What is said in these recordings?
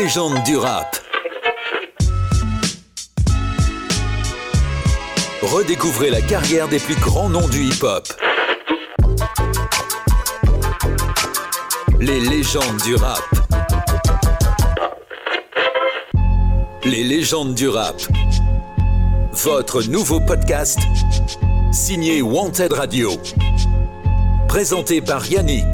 légendes du rap. Redécouvrez la carrière des plus grands noms du hip-hop. Les légendes du rap. Les légendes du rap. Votre nouveau podcast, signé Wanted Radio. Présenté par Yannick.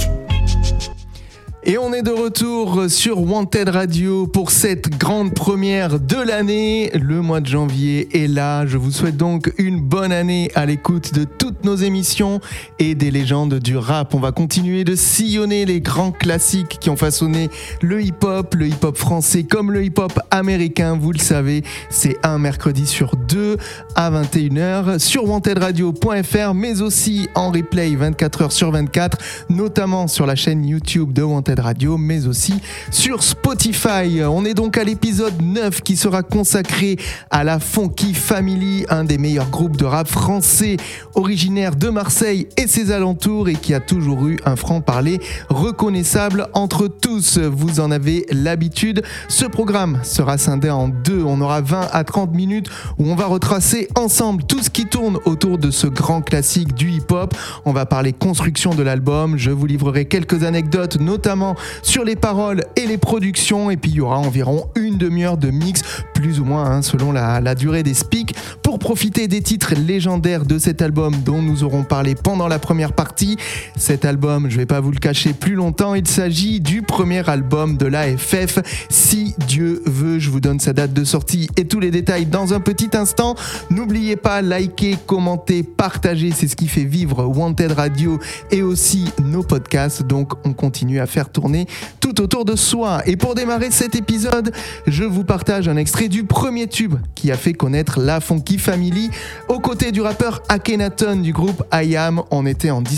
Et on est de retour sur Wanted Radio pour cette grande première de l'année. Le mois de janvier est là. Je vous souhaite donc une bonne année à l'écoute de toutes nos émissions et des légendes du rap. On va continuer de sillonner les grands classiques qui ont façonné le hip-hop français comme le hip-hop américain. Vous le savez, c'est un mercredi sur 2 à 21h sur wantedradio.fr, mais aussi en replay 24h sur 24, notamment sur la chaîne YouTube de Wanted Radio, mais aussi sur Spotify. On est donc à l'épisode 9 qui sera consacré à la Funky Family, un des meilleurs groupes de rap français originaire de Marseille et ses alentours et qui a toujours eu un franc-parler reconnaissable entre tous. Vous en avez l'habitude. Ce programme sera scindé en deux. On aura 20 à 30 minutes où on va retracer ensemble tout ce qui tourne autour de ce grand classique du hip-hop. On va parler construction de l'album. Je vous livrerai quelques anecdotes, notamment sur les paroles et les productions, et puis il y aura environ une demi-heure de mix, plus ou moins selon la durée des speaks, pour profiter des titres légendaires de cet album dont nous aurons parlé pendant la première partie. Cet album, je ne vais pas vous le cacher plus longtemps, il s'agit du premier album de l'AFF, Si Dieu veut. Je vous donne sa date de sortie et tous les détails dans un petit instant. N'oubliez pas, liker, commenter, partager, c'est ce qui fait vivre Wanted Radio et aussi nos podcasts, donc on continue à faire tourner tout autour de soi. Et pour démarrer cet épisode, je vous partage un extrait du premier tube qui a fait connaître la Funky Family aux côtés du rappeur Akhenaton du groupe I Am. On était en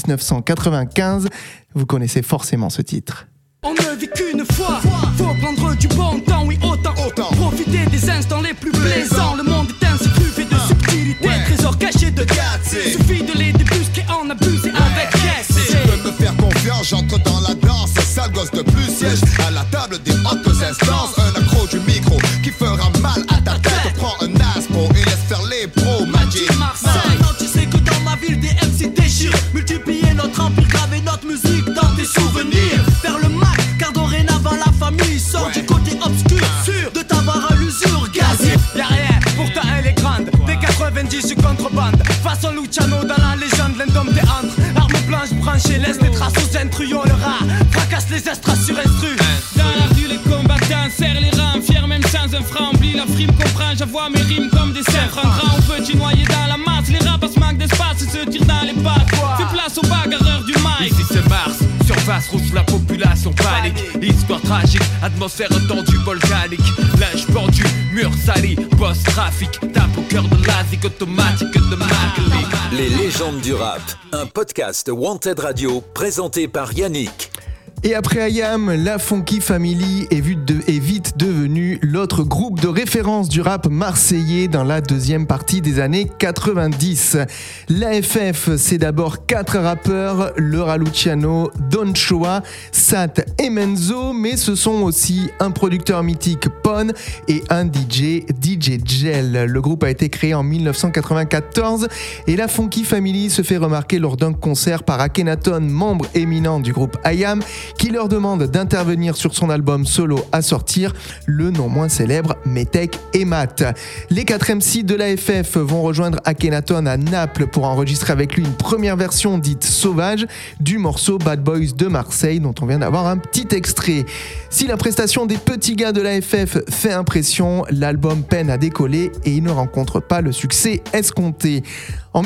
1995. Vous connaissez forcément ce titre. On ne vit qu'une fois, faut prendre du bon temps, oui autant. Profiter des instants les plus plaisants. Le monde est ainsi truffé de subtilité, trésors cachés de gâteaux. Suffit de les débusquer, en abuser avec caisse. Si tu veux me faire confiance, j'entre dans la danse. Sale gosse de plus, siège à la table des hautes instances. Un accro du micro qui fera mal à ta tête. Prends un aspo et laisse faire les pros. Magic Marseille, non, tu sais que dans ma ville des MC déchirent. Multiplier notre empire, graver notre musique dans tes souvenirs. Faire le max, car dorénavant la famille sort du côté obscur. Sûr de t'avoir à l'usure, gazier. Y'a rien, pourtant elle est grande. Des 90 sur contrebande. Façon Luciano dans la légende, l'indomptéantre. Arme blanche branchée, laisse des traces aux intrus. On le rat, fracasse les estras sur instru. Dans la rue les combattants serrent les rangs. Fiers même sans un franc, oublie la frime, comprends. J'avoue mes rimes comme des cerfs. En grand ou petit noyé dans la masse. Les rapaces manquent d'espace et se tirent dans les pattes. Fais place aux bagarreurs du mic. Ici c'est Mars, surface rouge, la population panique. Histoire tragique, atmosphère tendue, volcanique. Linge pendu, mur sali, post-trafic. Tape au cœur de l'asique automatique de Mackley. Les légendes du rap, un podcast Wanted Radio présenté par Yannick. Et après I Am, la Funky Family est vite devenue l'autre groupe de référence du rap marseillais dans la deuxième partie des années 90. L'AFF, c'est d'abord 4 rappeurs, Laura Luciano, Don Choa, Sat et Menzo, mais ce sont aussi un producteur mythique, Pon, et un DJ Gel. Le groupe a été créé en 1994 et la Funky Family se fait remarquer lors d'un concert par Akhenaton, membre éminent du groupe I Am, qui leur demande d'intervenir sur son album solo à sortir, le non moins célèbre Metek et Mat. Les 4 MC de l'AFF vont rejoindre Akhenaton à Naples pour enregistrer avec lui une première version dite sauvage du morceau Bad Boys de Marseille dont on vient d'avoir un petit extrait. Si la prestation des petits gars de l'AFF fait impression, l'album peine à décoller et il ne rencontre pas le succès escompté. En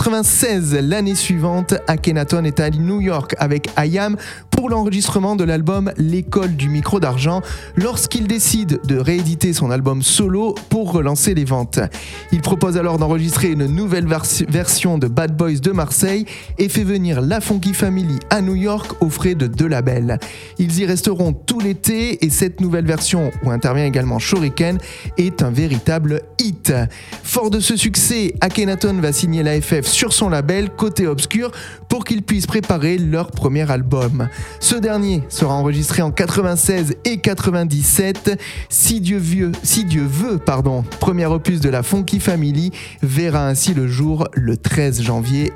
1996, l'année suivante, Akhenaton est à New York avec I Am pour l'enregistrement de l'album L'école du micro d'argent lorsqu'il décide de rééditer son album solo pour relancer les ventes. Il propose alors d'enregistrer une nouvelle version de Bad Boys de Marseille et fait venir la Funky Family à New York aux frais de 2 labels. Ils y resteront tout l'été et cette nouvelle version, où intervient également Shuriken, est un véritable hit. Fort de ce succès, Akhenaton va signer l'AFF sur son label Côté Obscur pour qu'ils puissent préparer leur premier album. Ce dernier sera enregistré en 96 et 97. Si Dieu veut, premier opus de la Funky Family, verra ainsi le jour le 13 janvier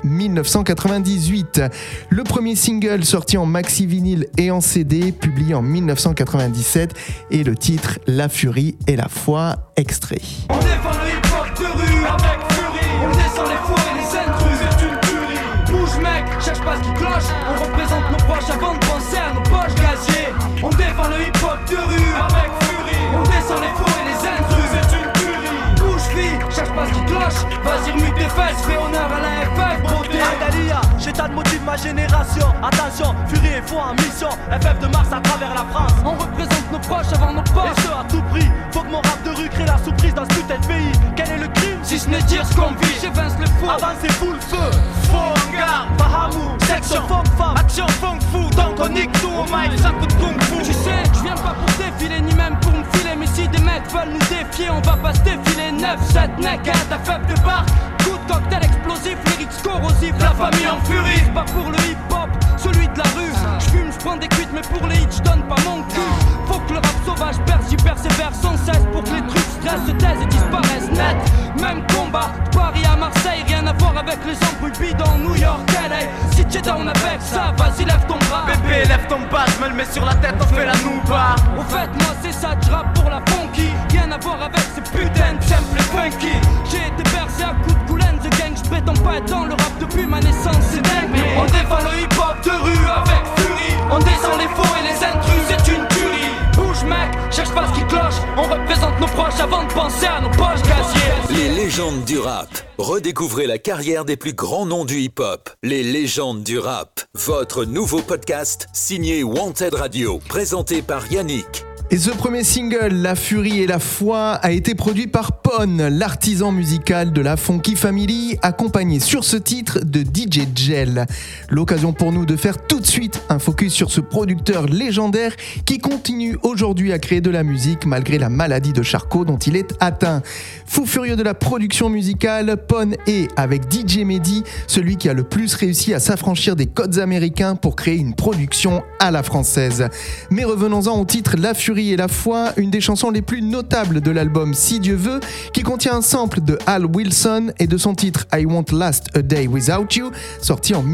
1998. Le premier single sorti en maxi vinyle et en CD, publié en 1997, et le titre La Furie et la Foi, extrait. On défend le hip-hop de rue avec furie. On descend les fours et les intrus, c'est une tuerie. Bouge mec, cherche pas ce qui cloche. On représente nos proches avant de penser à nos poches gaziers. On défend le hip-hop de rue avec furie. On descend les fours et les intrus, c'est une tuerie. Bouge fille, cherche pas ce qui cloche. Vas-y remue tes fesses, fais honneur à la FF, beauté. Adalia, j'ai tant de motifs de ma génération. Attention, furie et foi en mission. FF de Mars à travers la France. On représente nos proches avant nos poches. Et ce à tout prix, faut que mon rap de rue crée la surprise dans ce putain de pays. Quel est le crime si ce n'est dire ce qu'on vit? J'évince le fou, avancez fou le feu. Faux regard, Bahamou, section funk femme, action funk fou. Donc on nique tout au mic, ça coûte kung fu. Tu sais, je viens pas pour défiler ni même pour me filer. Mais si des mecs veulent nous défier, on va pas se défiler. 9-7 naked, ta faible débarque. Coup de cocktail explosif, lyrics corrosifs. La famille en furie, c'est pas pour le hip-hop, celui de la rue. J'fume, j'prends des cuites, mais pour les hits, j'donne pas mon cul. Faut que le rap sauvage perce, j'y persévère sans cesse. Pour que les trucs stressent, se taisent et disparaissent net. Même combat, Paris à Marseille, rien à voir avec les embrouilles bidons New York, LA. Si t'es down avec ça, vas-y lève ton bras. Bébé lève ton bas, je me le mets sur la tête, on fait la nouba. Au fait moi c'est ça, j'rappe pour la funky. Rien à voir avec ces putains de simples funky. J'ai été bercé à coups de goulaine de gang. J'prétends pas être dans le rap depuis ma naissance, c'est dingue. Mais on défend le hip-hop de rue avec furie. On descend les faux et les intrus, c'est une tuerie. Bouge mec, cherche pas ce qui cloche. On représente nos proches avant de penser à nos poches gaziers. Les légendes du rap. Redécouvrez la carrière des plus grands noms du hip-hop. Les légendes du rap. Votre nouveau podcast signé Wanted Radio, présenté par Yannick. Et ce premier single, La Furie et la Foi, a été produit par Pon, l'artisan musical de la Funky Family, accompagné sur ce titre de DJ Gel. L'occasion pour nous de faire tout de suite un focus sur ce producteur légendaire qui continue aujourd'hui à créer de la musique malgré la maladie de Charcot dont il est atteint. Fou furieux de la production musicale, Pon est, avec DJ Mehdi, celui qui a le plus réussi à s'affranchir des codes américains pour créer une production à la française. Mais revenons-en au titre La Furie et la Foi, une des chansons les plus notables de l'album Si Dieu veut, qui contient un sample de Al Wilson et de son titre I Won't Last a Day Without You, sorti en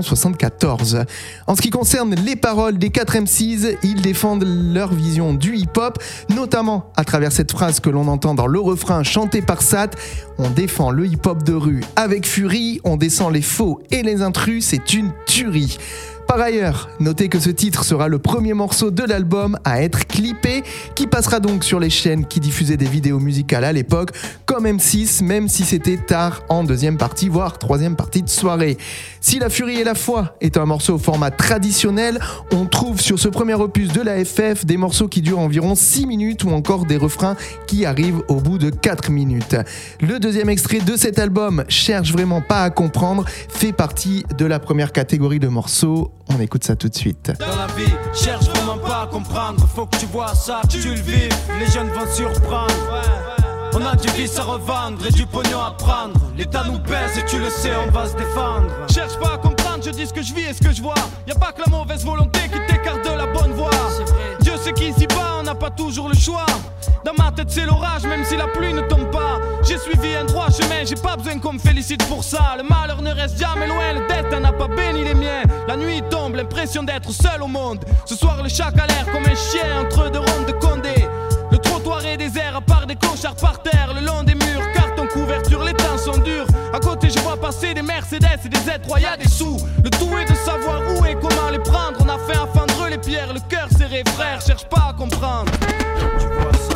1974. En ce qui concerne les paroles des 4 MCs, ils défendent leur vision du hip-hop, notamment à travers cette phrase que l'on entend dans le refrain chanté par Sat: on défend le hip-hop de rue avec furie, on descend les faux et les intrus, c'est une tuerie. Par ailleurs, notez que ce titre sera le premier morceau de l'album à être clippé, qui passera donc sur les chaînes qui diffusaient des vidéos musicales à l'époque, comme M6, même si c'était tard en deuxième partie, voire troisième partie de soirée. Si La Furie et la Foi est un morceau au format traditionnel, on trouve sur ce premier opus de la FF des morceaux qui durent environ 6 minutes ou encore des refrains qui arrivent au bout de 4 minutes. Le deuxième extrait de cet album, Cherche vraiment pas à comprendre, fait partie de la première catégorie de morceaux. On écoute ça tout de suite. Dans la vie, cherche vraiment pas à comprendre. Faut que tu vois ça, que tu le vives. Les jeunes vont surprendre. On a du vice à revendre et du pognon à prendre. L'État nous baisse et tu le sais, on va se défendre. Cherche pas à comprendre, je dis ce que je vis et ce que je vois. Y'a pas que la mauvaise volonté qui t'écarte de la bonne voie. Dieu sait qu'ici bas, on n'a pas toujours le choix. Dans ma tête c'est l'orage, même si la pluie ne tombe pas. J'ai suivi un droit chemin, j'ai pas besoin qu'on me félicite pour ça. Le malheur ne reste jamais loin, le destin n'a pas béni les miens. La nuit tombe, l'impression d'être seul au monde. Ce soir le chat a l'air comme un chien entre deux rondes de Condé. Le trottoir est désert, à part des clochards par terre. Le long des murs, carton couverture, les temps sont durs. À côté je vois passer des Mercedes et des Z3, y'a des sous. Le tout est de savoir où et comment les prendre. On a fait à fendre les pierres, le cœur serré, frère, cherche pas à comprendre. Tu vois ça.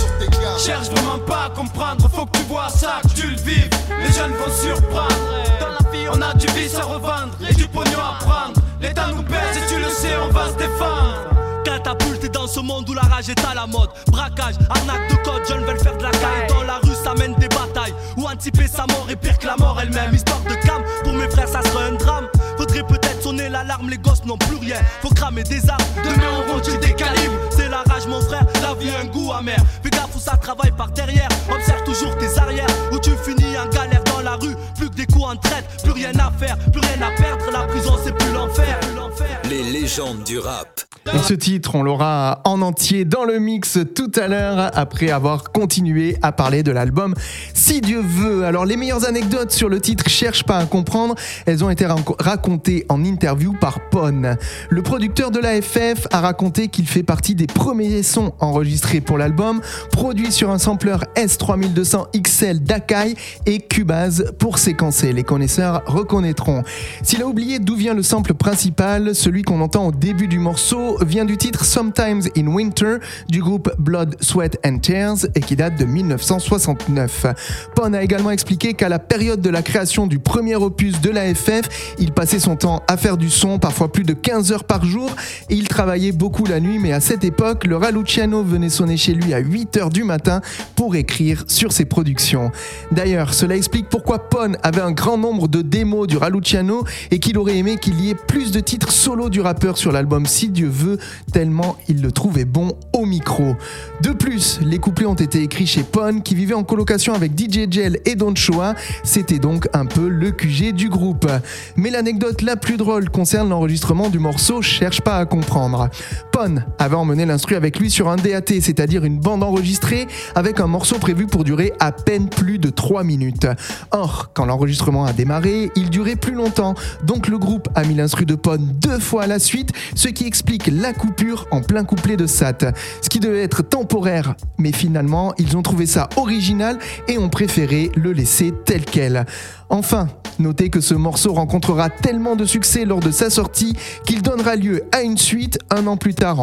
Cherche vraiment pas à comprendre, faut que tu vois ça, que tu le vives. Les jeunes vont surprendre. Dans la vie on a du vice à revendre et du pognon à prendre. L'État nous baisse et tu le sais, on va se défendre. Catapulté dans ce monde où la rage est à la mode. Braquage, arnaque de code, jeunes veulent faire de la caille. Dans la rue ça mène des batailles où anticiper sa mort est pire que la mort elle-même. Histoire de cam, pour mes frères ça serait un drame. Faudrait peut-être sonner l'alarme, les gosses n'ont plus rien. Faut cramer des armes, demain auront-ils des calibres. C'est la rage mon frère, la vie a un goût amer. Fais gaffe où ça travaille par derrière, observe toujours tes arrières. Où tu finis en galère dans dans la rue, plus que des coups en traite, plus rien à faire, plus rien à perdre, la prison c'est plus l'enfer. Les légendes du rap. Et ce titre, on l'aura en entier dans le mix tout à l'heure, après avoir continué à parler de l'album Si Dieu veut. Alors, les meilleures anecdotes sur le titre Cherche pas à comprendre, elles ont été racontées en interview par Pon. Le producteur de l'AFF a raconté qu'il fait partie des premiers sons enregistrés pour l'album, produit sur un sampleur S3200 XL d'Akai et Cubase pour séquencer. Les connaisseurs reconnaîtront. S'il a oublié d'où vient le sample principal, celui qu'on entend au début du morceau vient du titre Sometimes in Winter du groupe Blood, Sweat and Tears et qui date de 1969. Pon a également expliqué qu'à la période de la création du premier opus de l'AFF, il passait son temps à faire du son, parfois plus de 15 heures par jour, et il travaillait beaucoup la nuit, mais à cette époque, le Raluciano venait sonner chez lui à 8h du matin pour écrire sur ses productions. D'ailleurs, cela explique pourquoi Pon avait un grand nombre de démos du Raluciano et qu'il aurait aimé qu'il y ait plus de titres solo du rappeur sur l'album Si Dieu veut, tellement il le trouvait bon au micro. De plus, les couplets ont été écrits chez Pon, qui vivait en colocation avec DJ Gel et Don Choa. C'était donc un peu le QG du groupe. Mais l'anecdote la plus drôle concerne l'enregistrement du morceau Cherche pas à comprendre. Pon avait emmené l'instru avec lui sur un DAT, c'est-à-dire une bande enregistrée avec un morceau prévu pour durer à peine plus de 3 minutes. Or, quand l'enregistrement a démarré, il durait plus longtemps, donc le groupe a mis l'instru de Pon 2 fois à la suite, ce qui explique la coupure en plein couplet de Sat. Ce qui devait être temporaire, mais finalement, ils ont trouvé ça original et ont préféré le laisser tel quel. Enfin, notez que ce morceau rencontrera tellement de succès lors de sa sortie qu'il donnera lieu à une suite un an plus tard en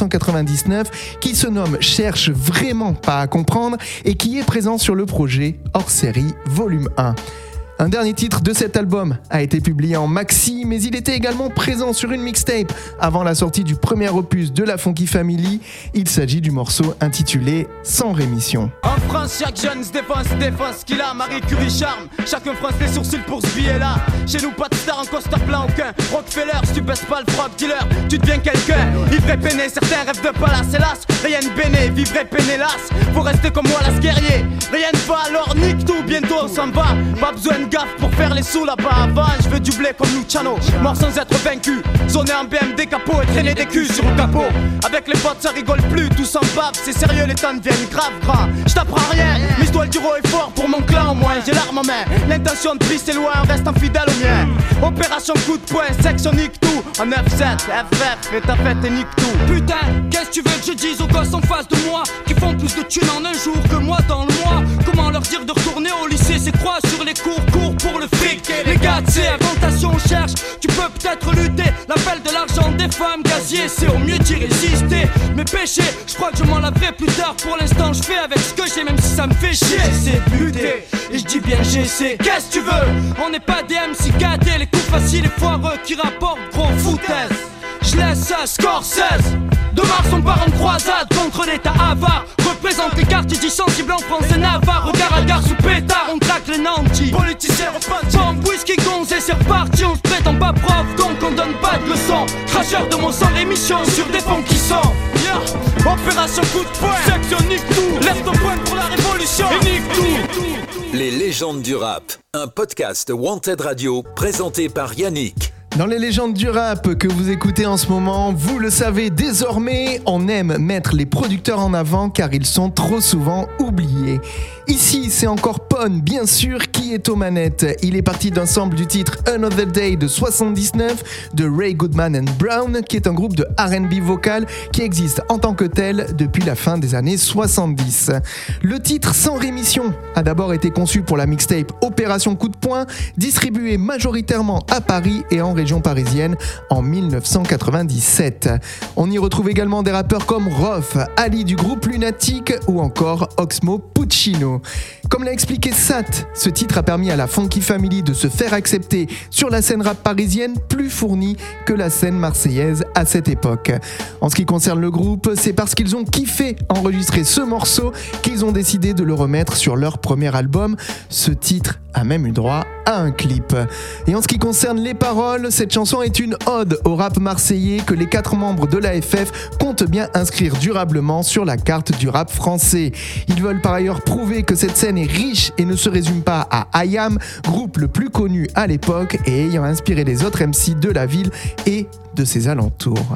1999 qui se nomme Cherche vraiment pas à comprendre et qui est présent sur le projet hors série volume 1. Un dernier titre de cet album a été publié en maxi, mais il était également présent sur une mixtape avant la sortie du premier opus de la Funky Family. Il s'agit du morceau intitulé Sans rémission. En France, chaque jeune se défonce qu'il a. Marie Curie charme, chacun fronce les sourcils pour ce billet-là. Chez nous, pas de star en costard plein aucun. Rockefeller, si tu baisses pas le frog dealer, tu deviens quelqu'un. Ivre et peiné, certains rêvent de palace, hélas. Rien de béné, vivre et peiné, hélas. Faut rester comme moi, las guerrier. Rien ne va, alors nique tout, bientôt on s'en va. Pas besoin de gaffe pour faire les sous là-bas avant. Je veux du blé comme Luciano, mort sans être vaincu. Zoner en BMD capot et traîner des culs sur le capot. Avec les potes ça rigole plus, tout s'en bave. C'est sérieux, les temps deviennent grave gras. Je t'apprends rien, mais je dois le dire haut et fort pour mon clan au moins. J'ai l'arme en main, l'intention de prise c'est loin, reste infidèle au mien. Opération coup de poing, section nique tout. En 9-7, FF, et ta fête et nique tout. Putain, qu'est-ce que tu veux que je dise aux gosses en face de moi qui font plus de thunes en un jour que moi dans le mois? Comment leur dire de retourner au lycée? C'est quoi sur les cours pour le fric? Les gars, c'est avantation, on cherche. Tu peux peut-être lutter. L'appel de l'argent des femmes gazier, c'est au mieux d'y résister. Mes péchés, je crois que je m'en laverai plus tard. Pour l'instant, je fais avec ce que j'ai, même si ça me fait chier. J'essaie de lutter, et je dis bien j'essaie. Qu'est-ce que tu veux? On n'est pas des MC gâtés, les coups faciles et foireux qui rapportent gros foutaise. Je laisse ça, Scorsese. De Mars on part en croisade contre l'état avare. Représente les quartiers dits sensibles en France et Navarre. Regard à gare sous pétard, on traque les nantis. Politiciens repentis, bombe, whisky, gonze et c'est reparti. On se prétend pas prof, donc on donne pas de leçons. Cracheur de mon sang, l'émission sur des fonds qui sont Opération coup de poing, section nique tout. Lève ton poing pour la révolution et nique tout. Les légendes du rap, un podcast Wanted Radio présenté par Yannick. Dans les légendes du rap que vous écoutez en ce moment, vous le savez désormais, on aime mettre les producteurs en avant car ils sont trop souvent oubliés. Ici, c'est encore Pon, bien sûr, qui est aux manettes. Il est parti d'un sample du titre Another Day de 79 de Ray Goodman and Brown, qui est un groupe de R&B vocal qui existe en tant que tel depuis la fin des années 70. Le titre Sans rémission a d'abord été conçu pour la mixtape Opération Coup de poing, distribuée majoritairement à Paris et en région parisienne en 1997. On y retrouve également des rappeurs comme Rof, Ali du groupe Lunatic ou encore Oxmo Puccino. Comme l'a expliqué Sat, ce titre a permis à la Funky Family de se faire accepter sur la scène rap parisienne plus fournie que la scène marseillaise à cette époque. En ce qui concerne le groupe, c'est parce qu'ils ont kiffé enregistrer ce morceau qu'ils ont décidé de le remettre sur leur premier album. Ce titre a même eu droit à un clip. Et en ce qui concerne les paroles, cette chanson est une ode au rap marseillais que les 4 membres de l'AFF comptent bien inscrire durablement sur la carte du rap français. Ils veulent par ailleurs prouver que cette scène est riche et ne se résume pas à IAM, groupe le plus connu à l'époque et ayant inspiré les autres MC de la ville et de ses alentours.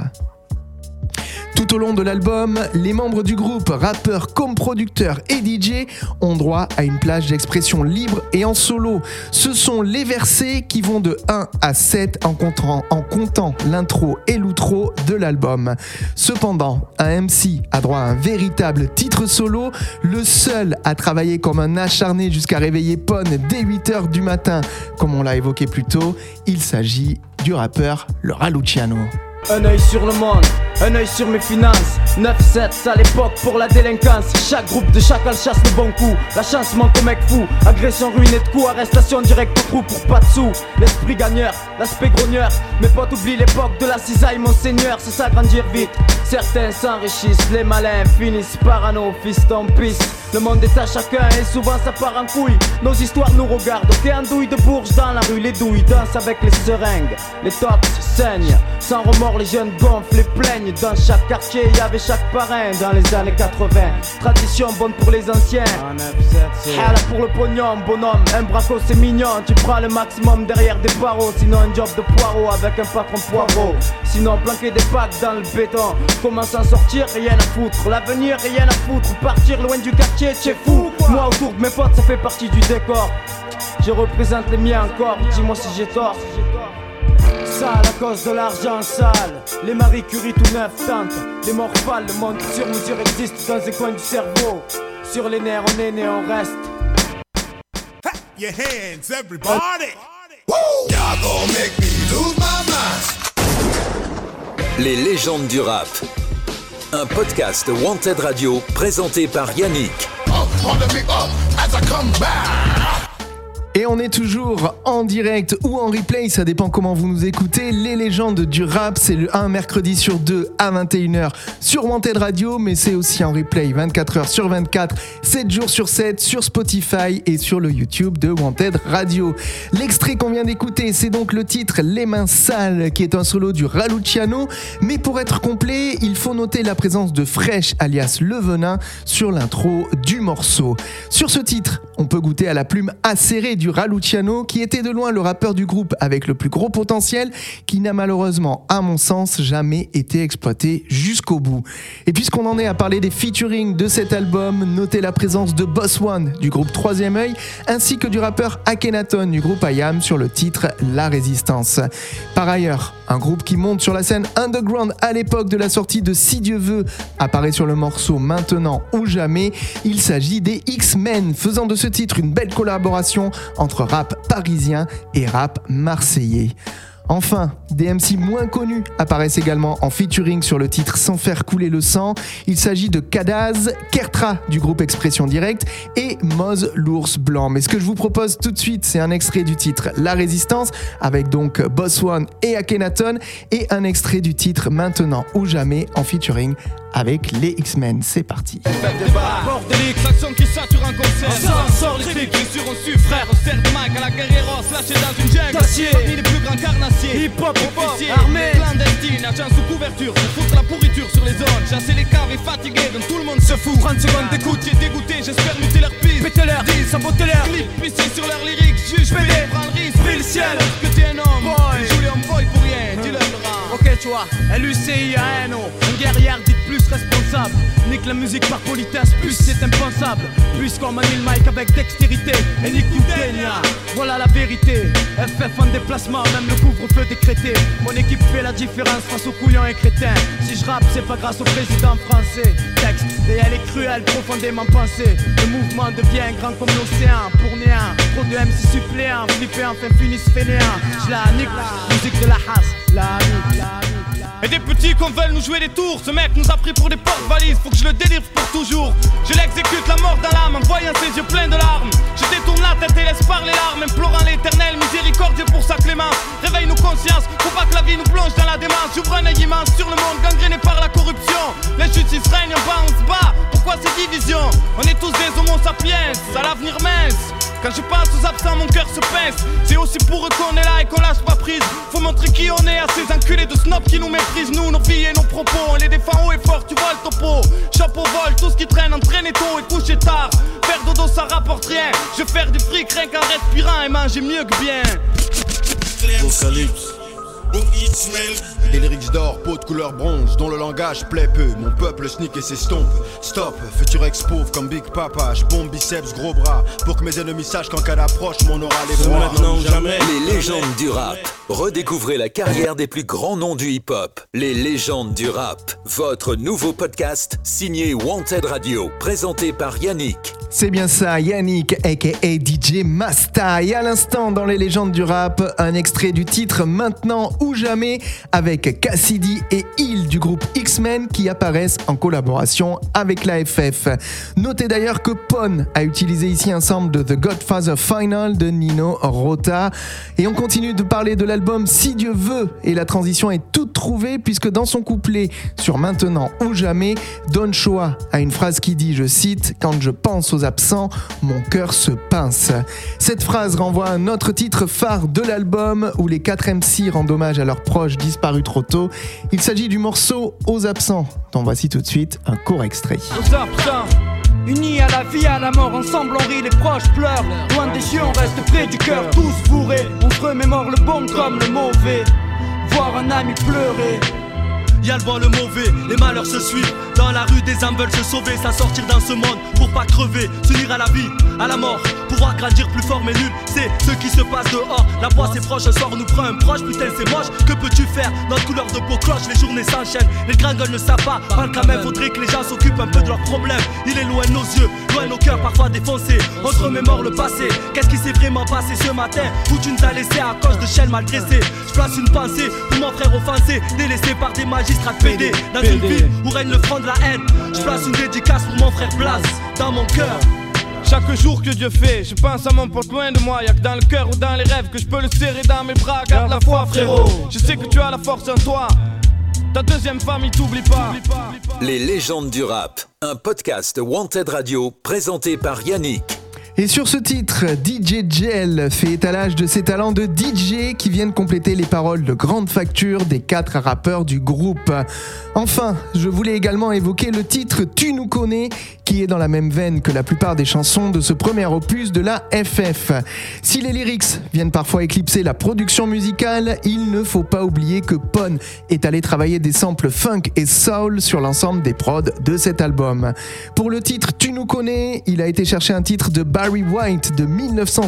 Tout au long de l'album, les membres du groupe, rappeurs comme producteurs et DJ, ont droit à une plage d'expression libre et en solo. Ce sont les versets qui vont de 1 à 7 en comptant l'intro et l'outro de l'album. Cependant, un MC a droit à un véritable titre solo, le seul à travailler comme un acharné jusqu'à réveiller Pon dès 8h du matin. Comme on l'a évoqué plus tôt, il s'agit du rappeur Laura Luciano. Un œil sur le monde, un œil sur mes finances. 9-7 à l'époque pour la délinquance. Chaque groupe de chacal chasse le bon coup. La chance manque au mec fou. Agression ruinée de coups, arrestation directe au trou pour pas de sous. L'esprit gagneur, l'aspect grogneur. Mes potes oublient l'époque de la cisaille, mon seigneur, c'est ça grandir vite. Certains s'enrichissent, les malins finissent parano, fils en pisse. Le monde est à chacun et souvent ça part en couille. Nos histoires nous regardent, ok, andouille de bourge dans la rue. Les douilles dansent avec les seringues. Les tops saignent, sans remords les jeunes gonflent, les plaignent. Dans chaque quartier il y avait chaque parrain dans les années 80. Tradition bonne pour les anciens. Hala pour le pognon, bonhomme. Un braco c'est mignon, tu prends le maximum derrière des barreaux. Sinon un job de poireau avec un patron poireau. Sinon planquer des packs dans le béton. Comment s'en sortir, rien à foutre. L'avenir, rien à foutre. Partir loin du quartier, t'es fou. Moi autour de mes potes, ça fait partie du décor. Je représente les miens encore, dis-moi si j'ai tort. Sale à cause de l'argent sale. Les Marie Curie tout neuf tentent. Les morphales, le monde sur mesure existe dans un coin du cerveau. Sur les nerfs on est né, on reste. Your hands, everybody. Y'all gon' make me lose my mind. Les légendes du rap. Un podcast Wanted Radio présenté par Yannick. Et on est toujours en direct ou en replay, ça dépend comment vous nous écoutez. Les légendes du rap, c'est un mercredi sur 2 à 21h sur Wanted Radio, mais c'est aussi en replay 24h sur 24, 7 jours sur 7 sur Spotify et sur le YouTube de Wanted Radio. L'extrait qu'on vient d'écouter, c'est donc le titre Les Mains Sales, qui est un solo du Raluciano. Mais pour être complet, il faut noter la présence de Fresh, alias Le Venin, sur l'intro du morceau. Sur ce titre, on peut goûter à la plume acérée du Raluciano, qui était de loin le rappeur du groupe avec le plus gros potentiel, qui n'a malheureusement, à mon sens, jamais été exploité jusqu'au bout. Et puisqu'on en est à parler des featuring de cet album, notez la présence de Boss One du groupe Troisième Œil, ainsi que du rappeur Akhenaton du groupe IAM sur le titre La Résistance. Par ailleurs, un groupe qui monte sur la scène underground à l'époque de la sortie de Si Dieu veut apparaît sur le morceau Maintenant ou Jamais. Il s'agit des X-Men, faisant de ce titre une belle collaboration entre rap parisien et rap marseillais. Enfin, des MC moins connus apparaissent également en featuring sur le titre Sans faire couler le sang. Il s'agit de Kadaz, Kertra du groupe Expression Directe et Moz l'ours blanc. Mais ce que je vous propose tout de suite, c'est un extrait du titre La Résistance avec donc Boss One et Akhenaton et un extrait du titre Maintenant ou Jamais en featuring avec les X-Men. C'est parti. Bordélique, l'action qui sature un concert. Sort les clics, bien sûr on suit frère. On sert de Mac à la guerrière, lâché dans une jungle. D'acier, parmi les plus grands carnassiers. Hip-hop, officier, armée, clandestine, agent sous couverture. On foutre la pourriture sur les zones. Chasser les caves et fatigués, donc tout le monde se fout. 30 secondes d'écoute, j'ai dégoûté, j'espère muter leur piste. Péter leur deal, saboter leur clip, pisser sur leur lyrique. Juge, PD, prends le risque, pris le ciel. Que t'es un homme, joue les homeboys pour rien, dis-leur le rang. Ok, tu vois, LUCIANO, une guerrière dite plus responsable. Nique la musique par politesse, plus c'est impensable. Puisqu'on manie le mic avec dextérité. Et nique tout dénia, voilà la vérité. FF en déplacement, même le couvre-feu décrété. Mon équipe fait la différence face aux couillons et crétins. Si je rappe, c'est pas grâce au président français. Texte, et elle est cruelle, profondément pensée. Le mouvement devient grand comme l'océan. Pour néant, trop de MC suppléants. Flippés enfin finissent fainéants. Je la nique, musique de la hasse. La nique, la nique. Et des petits qu'on veut nous jouer des tours. Ce mec nous a pris pour des porte-valises. Faut que je le délivre pour toujours. Je l'exécute la mort dans l'âme en voyant ses yeux pleins de larmes. Je détourne la tête et laisse parler l'arme, implorant l'éternel miséricordieux pour sa clémence. Réveille nos consciences, faut pas que la vie nous plonge dans la démence. J'ouvre un œil immense sur le monde gangréné par la corruption. L'injustice règne en bas, on se bat. Pourquoi ces divisions? On est tous des homo sapiens, à l'avenir mince. Quand je pense aux absents, mon cœur se pince. C'est aussi pour eux qu'on est là et qu'on lâche pas prise. Faut montrer qui on est à ces enculés de snobs qui nous méprisent. Nous, nos vies et nos propos, on les défend haut et fort, tu vois le topo. Chapeau vol, tout ce qui traîne, entraîner tôt et coucher tard. Faire dodo, ça rapporte rien. Je vais faire du fric rien qu'en respirant et manger mieux que bien. Apocalypse. Des lyrics d'or, peau de couleur bronze, dont le langage plaît peu. Mon peuple sneak et s'estompe. Stop, futur ex-pauvre comme Big Papa. J'bombe biceps, gros bras. Pour que mes ennemis sachent qu'en cas d'approche, mon aura les bras. Maintenant ou jamais. Les légendes du rap. Redécouvrez la carrière des plus grands noms du hip-hop. Les légendes du rap. Votre nouveau podcast signé Wanted Radio. Présenté par Yannick. C'est bien ça, Yannick, aka DJ Masta. Et à l'instant, dans les légendes du rap, un extrait du titre Maintenant ou jamais avec Cassidy et Hill du groupe X-Men qui apparaissent en collaboration avec la FF. Notez d'ailleurs que Pon a utilisé ici un sample de The Godfather Final de Nino Rota. Et on continue de parler de l'album Si Dieu veut. Et la transition est toute trouvée puisque dans son couplet sur Maintenant ou jamais, Don Choa a une phrase qui dit, je cite, « Quand je pense aux absents, mon cœur se pince ». Cette phrase renvoie à un autre titre phare de l'album où les 4 MC rendent hommage à leurs proches disparus trop tôt. Il s'agit du morceau Aux absents, dont voici tout de suite un court extrait. Aux absents, unis à la vie, à la mort, ensemble on rit, les proches pleurent. Loin des cieux, on reste près du cœur, tous fourrés. On se remémore le bon comme le mauvais. Voir un ami pleurer. Y'a le bon, le mauvais, les malheurs se suivent. Dans la rue, des âmes veulent se sauver, ça sortir dans ce monde pour pas crever, s'unir à la vie, à la mort, pouvoir grandir plus fort mais nul. C'est ce qui se passe dehors. La voix c'est proche, un soir nous prend un proche, putain c'est moche. Que peux-tu faire? Notre couleur de peau cloche, les journées s'enchaînent. Les gringoles ne savent pas, parle quand même, faudrait que les gens s'occupent un peu de leurs problèmes. Il est loin de nos yeux, loin de nos cœurs parfois défoncés. On se remémore le passé, qu'est-ce qui s'est vraiment passé ce matin où tu nous as laissé à cause de chaînes mal dressées. Je place une pensée pour mon frère offensé, délaissé par des magistrats PD. Dans une ville où règne le front de la haine, je place une dédicace pour mon frère Blas dans mon cœur. Chaque jour que Dieu fait, je pense à mon pote loin de moi. Y'a que dans le cœur ou dans les rêves que je peux le serrer dans mes bras. Garde la foi frérot, je sais que tu as la force en toi. Ta deuxième famille t'oublie pas. Les légendes du rap, un podcast Wanted Radio présenté par Yannick. Et sur ce titre, DJ Gel fait étalage de ses talents de DJ qui viennent compléter les paroles de grande facture des 4 rappeurs du groupe. Enfin, je voulais également évoquer le titre Tu nous connais, qui est dans la même veine que la plupart des chansons de ce premier opus de la FF. Si les lyrics viennent parfois éclipser la production musicale, il ne faut pas oublier que Pon est allé travailler des samples funk et soul sur l'ensemble des prods de cet album. Pour le titre Tu nous connais, il a été chercher un titre de Barry White de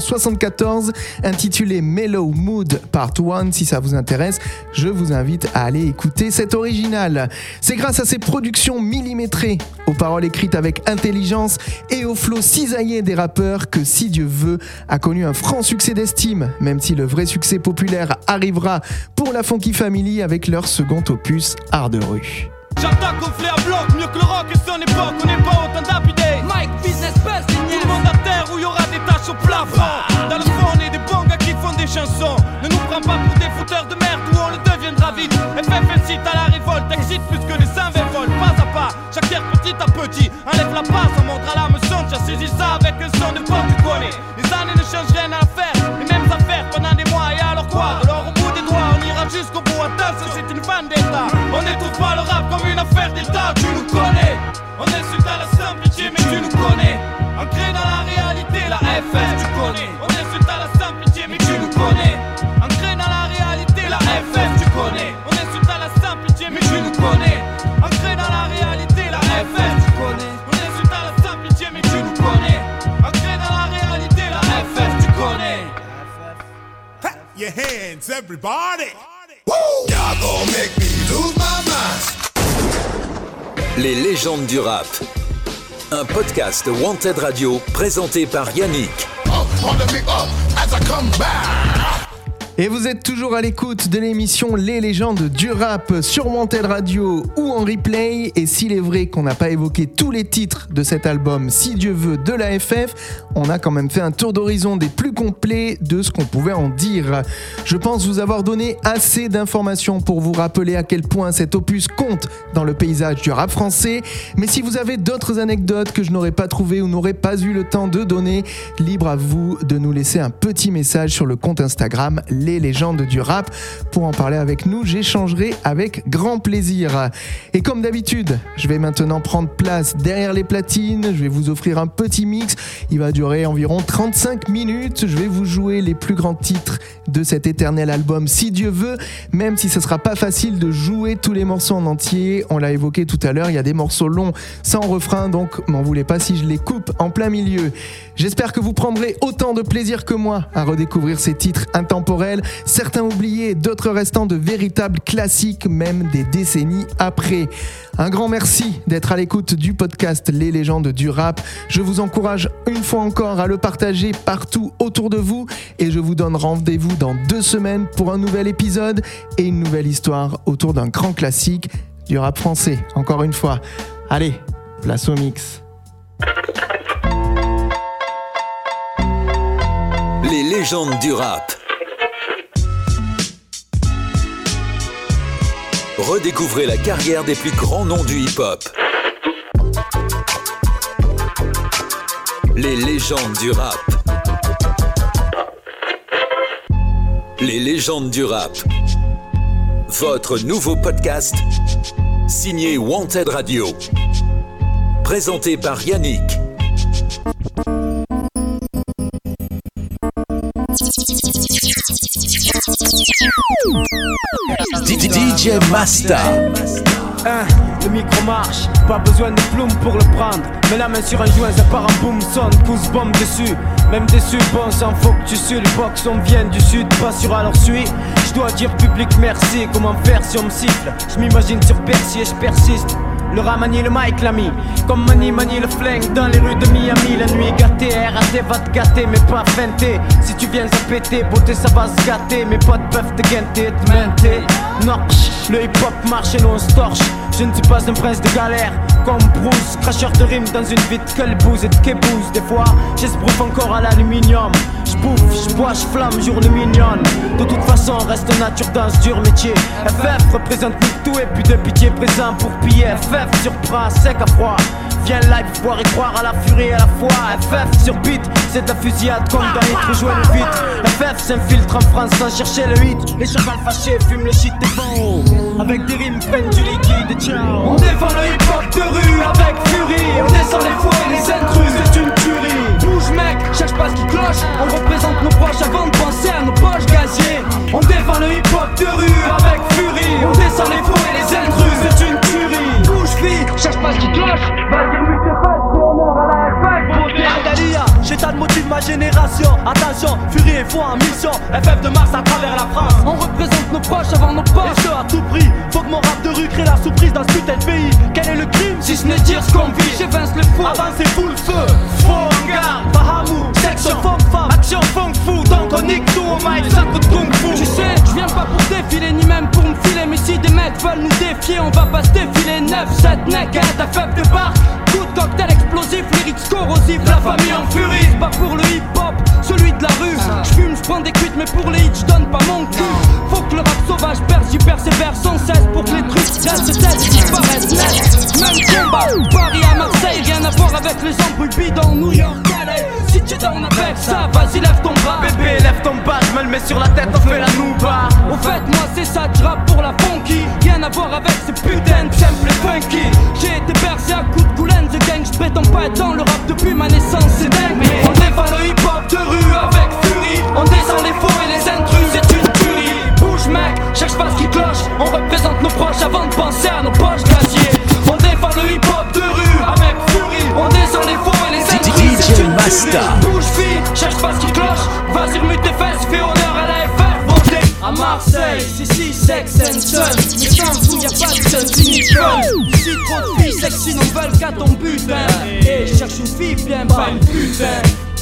1974 intitulé Mellow Mood Part 1. Si ça vous intéresse, je vous invite à aller écouter cet original. C'est grâce à ses productions millimétrées, aux paroles écrites avec intelligence et au flow cisaillé des rappeurs que Si Dieu veut a connu un franc succès d'estime, même si le vrai succès populaire arrivera pour la Funky Family avec leur second opus Art de rue. J'attaque au flé à bloc, mieux que le rock et son époque, on n'est pas autant d'apidés. Mike, business best, tout le monde à terre où y'aura des taches au plafond. Dans le fond, on est des bons gars qui font des chansons. Ne nous prends pas pour des fouteurs de merde ou on le deviendra vite. FF incite à la révolte, excite plus que les 120 volts. Pas à pas, chaque terre petit à petit. Enlève la passe, on montre à la meçon. J'ai saisi ça avec un son de pop, tu connais. Les années ne changent rien à l'affaire, les mêmes affaires pendant des mois. Et alors quoi? De l'or au bout des doigts, on ira jusqu'au bout. Attention, c'est une vendetta. On n'étouffe pas le rap comme une affaire d'État. Tu nous connais, on insulte à la simple pitié, mais tu nous connais. Ancré dans la réalité, la FF, tu connais. On insulte à la simple pitié, mais tu nous connais. Ancré dans la réalité, la FF, tu connais. On insulte à la simple pitié, mais tu nous connais. Ancré dans la réalité, la FF, tu connais. On insulte à la simple pitié, mais tu nous connais. Ancré dans la réalité, la FF, tu connais. Your hands, everybody. Y'all gon' make me lose my mind. Les légendes du rap, un podcast Wanted Radio présenté par Yannick. Et vous êtes toujours à l'écoute de l'émission Les légendes du rap sur Wanted Radio ou en replay. Et s'il est vrai qu'on n'a pas évoqué tous les titres de cet album Si Dieu veut de la FF, on a quand même fait un tour d'horizon des plus complets de ce qu'on pouvait en dire. Je pense vous avoir donné assez d'informations pour vous rappeler à quel point cet opus compte dans le paysage du rap français. Mais si vous avez d'autres anecdotes que je n'aurais pas trouvées ou n'aurais pas eu le temps de donner, libre à vous de nous laisser un petit message sur le compte Instagram Les légendes du rap. Pour en parler avec nous, j'échangerai avec grand plaisir. Et comme d'habitude, je vais maintenant prendre place derrière les platines. Je vais vous offrir un petit mix. Il va durer environ 35 minutes. Je vais vous jouer les plus grands titres de cet éternel album Si Dieu veut, même si ce sera pas facile de jouer tous les morceaux en entier. On l'a évoqué tout à l'heure, il y a des morceaux longs sans refrain, donc m'en voulez pas si je les coupe en plein milieu. J'espère que vous prendrez autant de plaisir que moi à redécouvrir ces titres intemporels, certains oubliés, d'autres restant de véritables classiques, même des décennies après. Un grand merci d'être à l'écoute du podcast Les légendes du rap. Je vous encourage une fois encore à le partager partout autour de vous et je vous donne rendez-vous dans 2 semaines pour un nouvel épisode et une nouvelle histoire autour d'un grand classique du rap français. Encore une fois, allez, place au mix. Les légendes du rap. Redécouvrez la carrière des plus grands noms du hip-hop. Les légendes du rap. Les légendes du rap. Votre nouveau podcast signé Wanted Radio. Présenté par Yannick. DJ Masta. Le micro marche, pas besoin de plumes pour le prendre. Mets la main sur un joint, ça part en boom, sonne, pousse bombe dessus. Même déçu, bon sang, faut que tu sues. Les box, on vient du sud, pas sûr alors suis. Je dois dire public merci, comment faire si on me siffle. Je m'imagine sur Percy et je persiste. Le rat manie le mic l'ami, comme manie le flingue dans les rues de Miami. La nuit gâtée, RAT va te gâter mais pas feinter. Si tu viens à péter, beauté ça va se gâter. Mais pas de peuvent te guenter, te menter. Non, le hip hop marche et nous on se torche. Je ne suis pas un prince de galère, comme Bruce, cracheur de rimes dans une vie de quelle-bouse et de québouze. Des fois, j'esbrouffe encore à l'aluminium. J'bouffe, j'bois, j'flamme, journée mignonne. De toute façon, reste nature dans ce dur métier. FF représente tout et puis de pitié présent pour piller. FF surprend, sec à froid. Viens live, voir et croire à la furie et à la foi. FF sur beat, c'est de la fusillade comme dans Hit, rejoins le vite. FF s'infiltre en France sans chercher le hit. Les chevals fâchés fument le shit des bons. Avec des rimes prennent du liquide et ciao. On défend le hip hop de rue avec furie. On descend les fois et les intrus, c'est une tuerie. Bouge mec, cherche pas ce qui cloche. On représente nos proches avant de penser à nos poches gaziers. On défend le hip hop de rue avec furie. On descend les fois et les intrus, c'est une tuerie. Bouge fille, cherche pas ce qui cloche. Vas-y, lui te fais, fais honneur à la FF. J'étais le motif de ma génération. Attention, furie et foi en mission. FF de Mars à travers la France. On représente nos proches avant nos poches. Et ce à tout prix. Faut que mon rap de rue crée la surprise dans ce putain de pays. Quel est le crime si ce n'est dire ce qu'on vit? J'évince le fou. Avancez full feu. Faux en garde. Bahamou. Section femme femme. Action funk fou. Donc on nique tout au mic. Ça coûte kung fu. Tu sais, je viens pas pour défiler ni même pour me filer. Mais si des mecs veulent nous défier, on va pas se défiler. 9-7 naked. FF débarque. Coup de cocktail explosif. Lyrics corrosifs. La famille en furie. Pas pour le hip-hop, celui de la rue. J'fume, j'prends des cuites, mais pour les hits, j'donne pas mon cul. Faut que le rap sauvage perce, j'y persévère sans cesse. Pour que les trucs restent tels et disparaissent net. Même combat, Paris à Marseille, rien à voir avec les embrouilles bidons. New York, LA, si t'es down avec ça, vas-y lève ton bras. Bébé, lève ton bas, j'me le mets sur la tête, on fait la nouba. Au fait, moi c'est ça, j'rappe pour la funky. Rien à voir avec ces putains de simple et funky. J'ai été bercé à coups de goulaine de gang, j'prétends pas être dans le rap depuis ma naissance, c'est dingue. On défend le hip-hop de rue avec furie. On descend les faux et les intrus, c'est une tuerie. Bouge mec, cherche pas ce qui cloche. On représente nos proches avant de penser à nos poches gaziers. On défend le hip-hop de rue avec furie. On descend les faux et les intrus, c'est une tuerie. Bouge fille, cherche pas ce qui cloche. Vas-y remue tes fesses, fais honneur à la FF. Montez à Marseille, c'est si sex and sun. Mais sans fou, y'a pas de sun, c'est nickel. Si trop de filles sexy n'en veulent qu'à ton butin. Et je cherche une fille bien, pas une putain.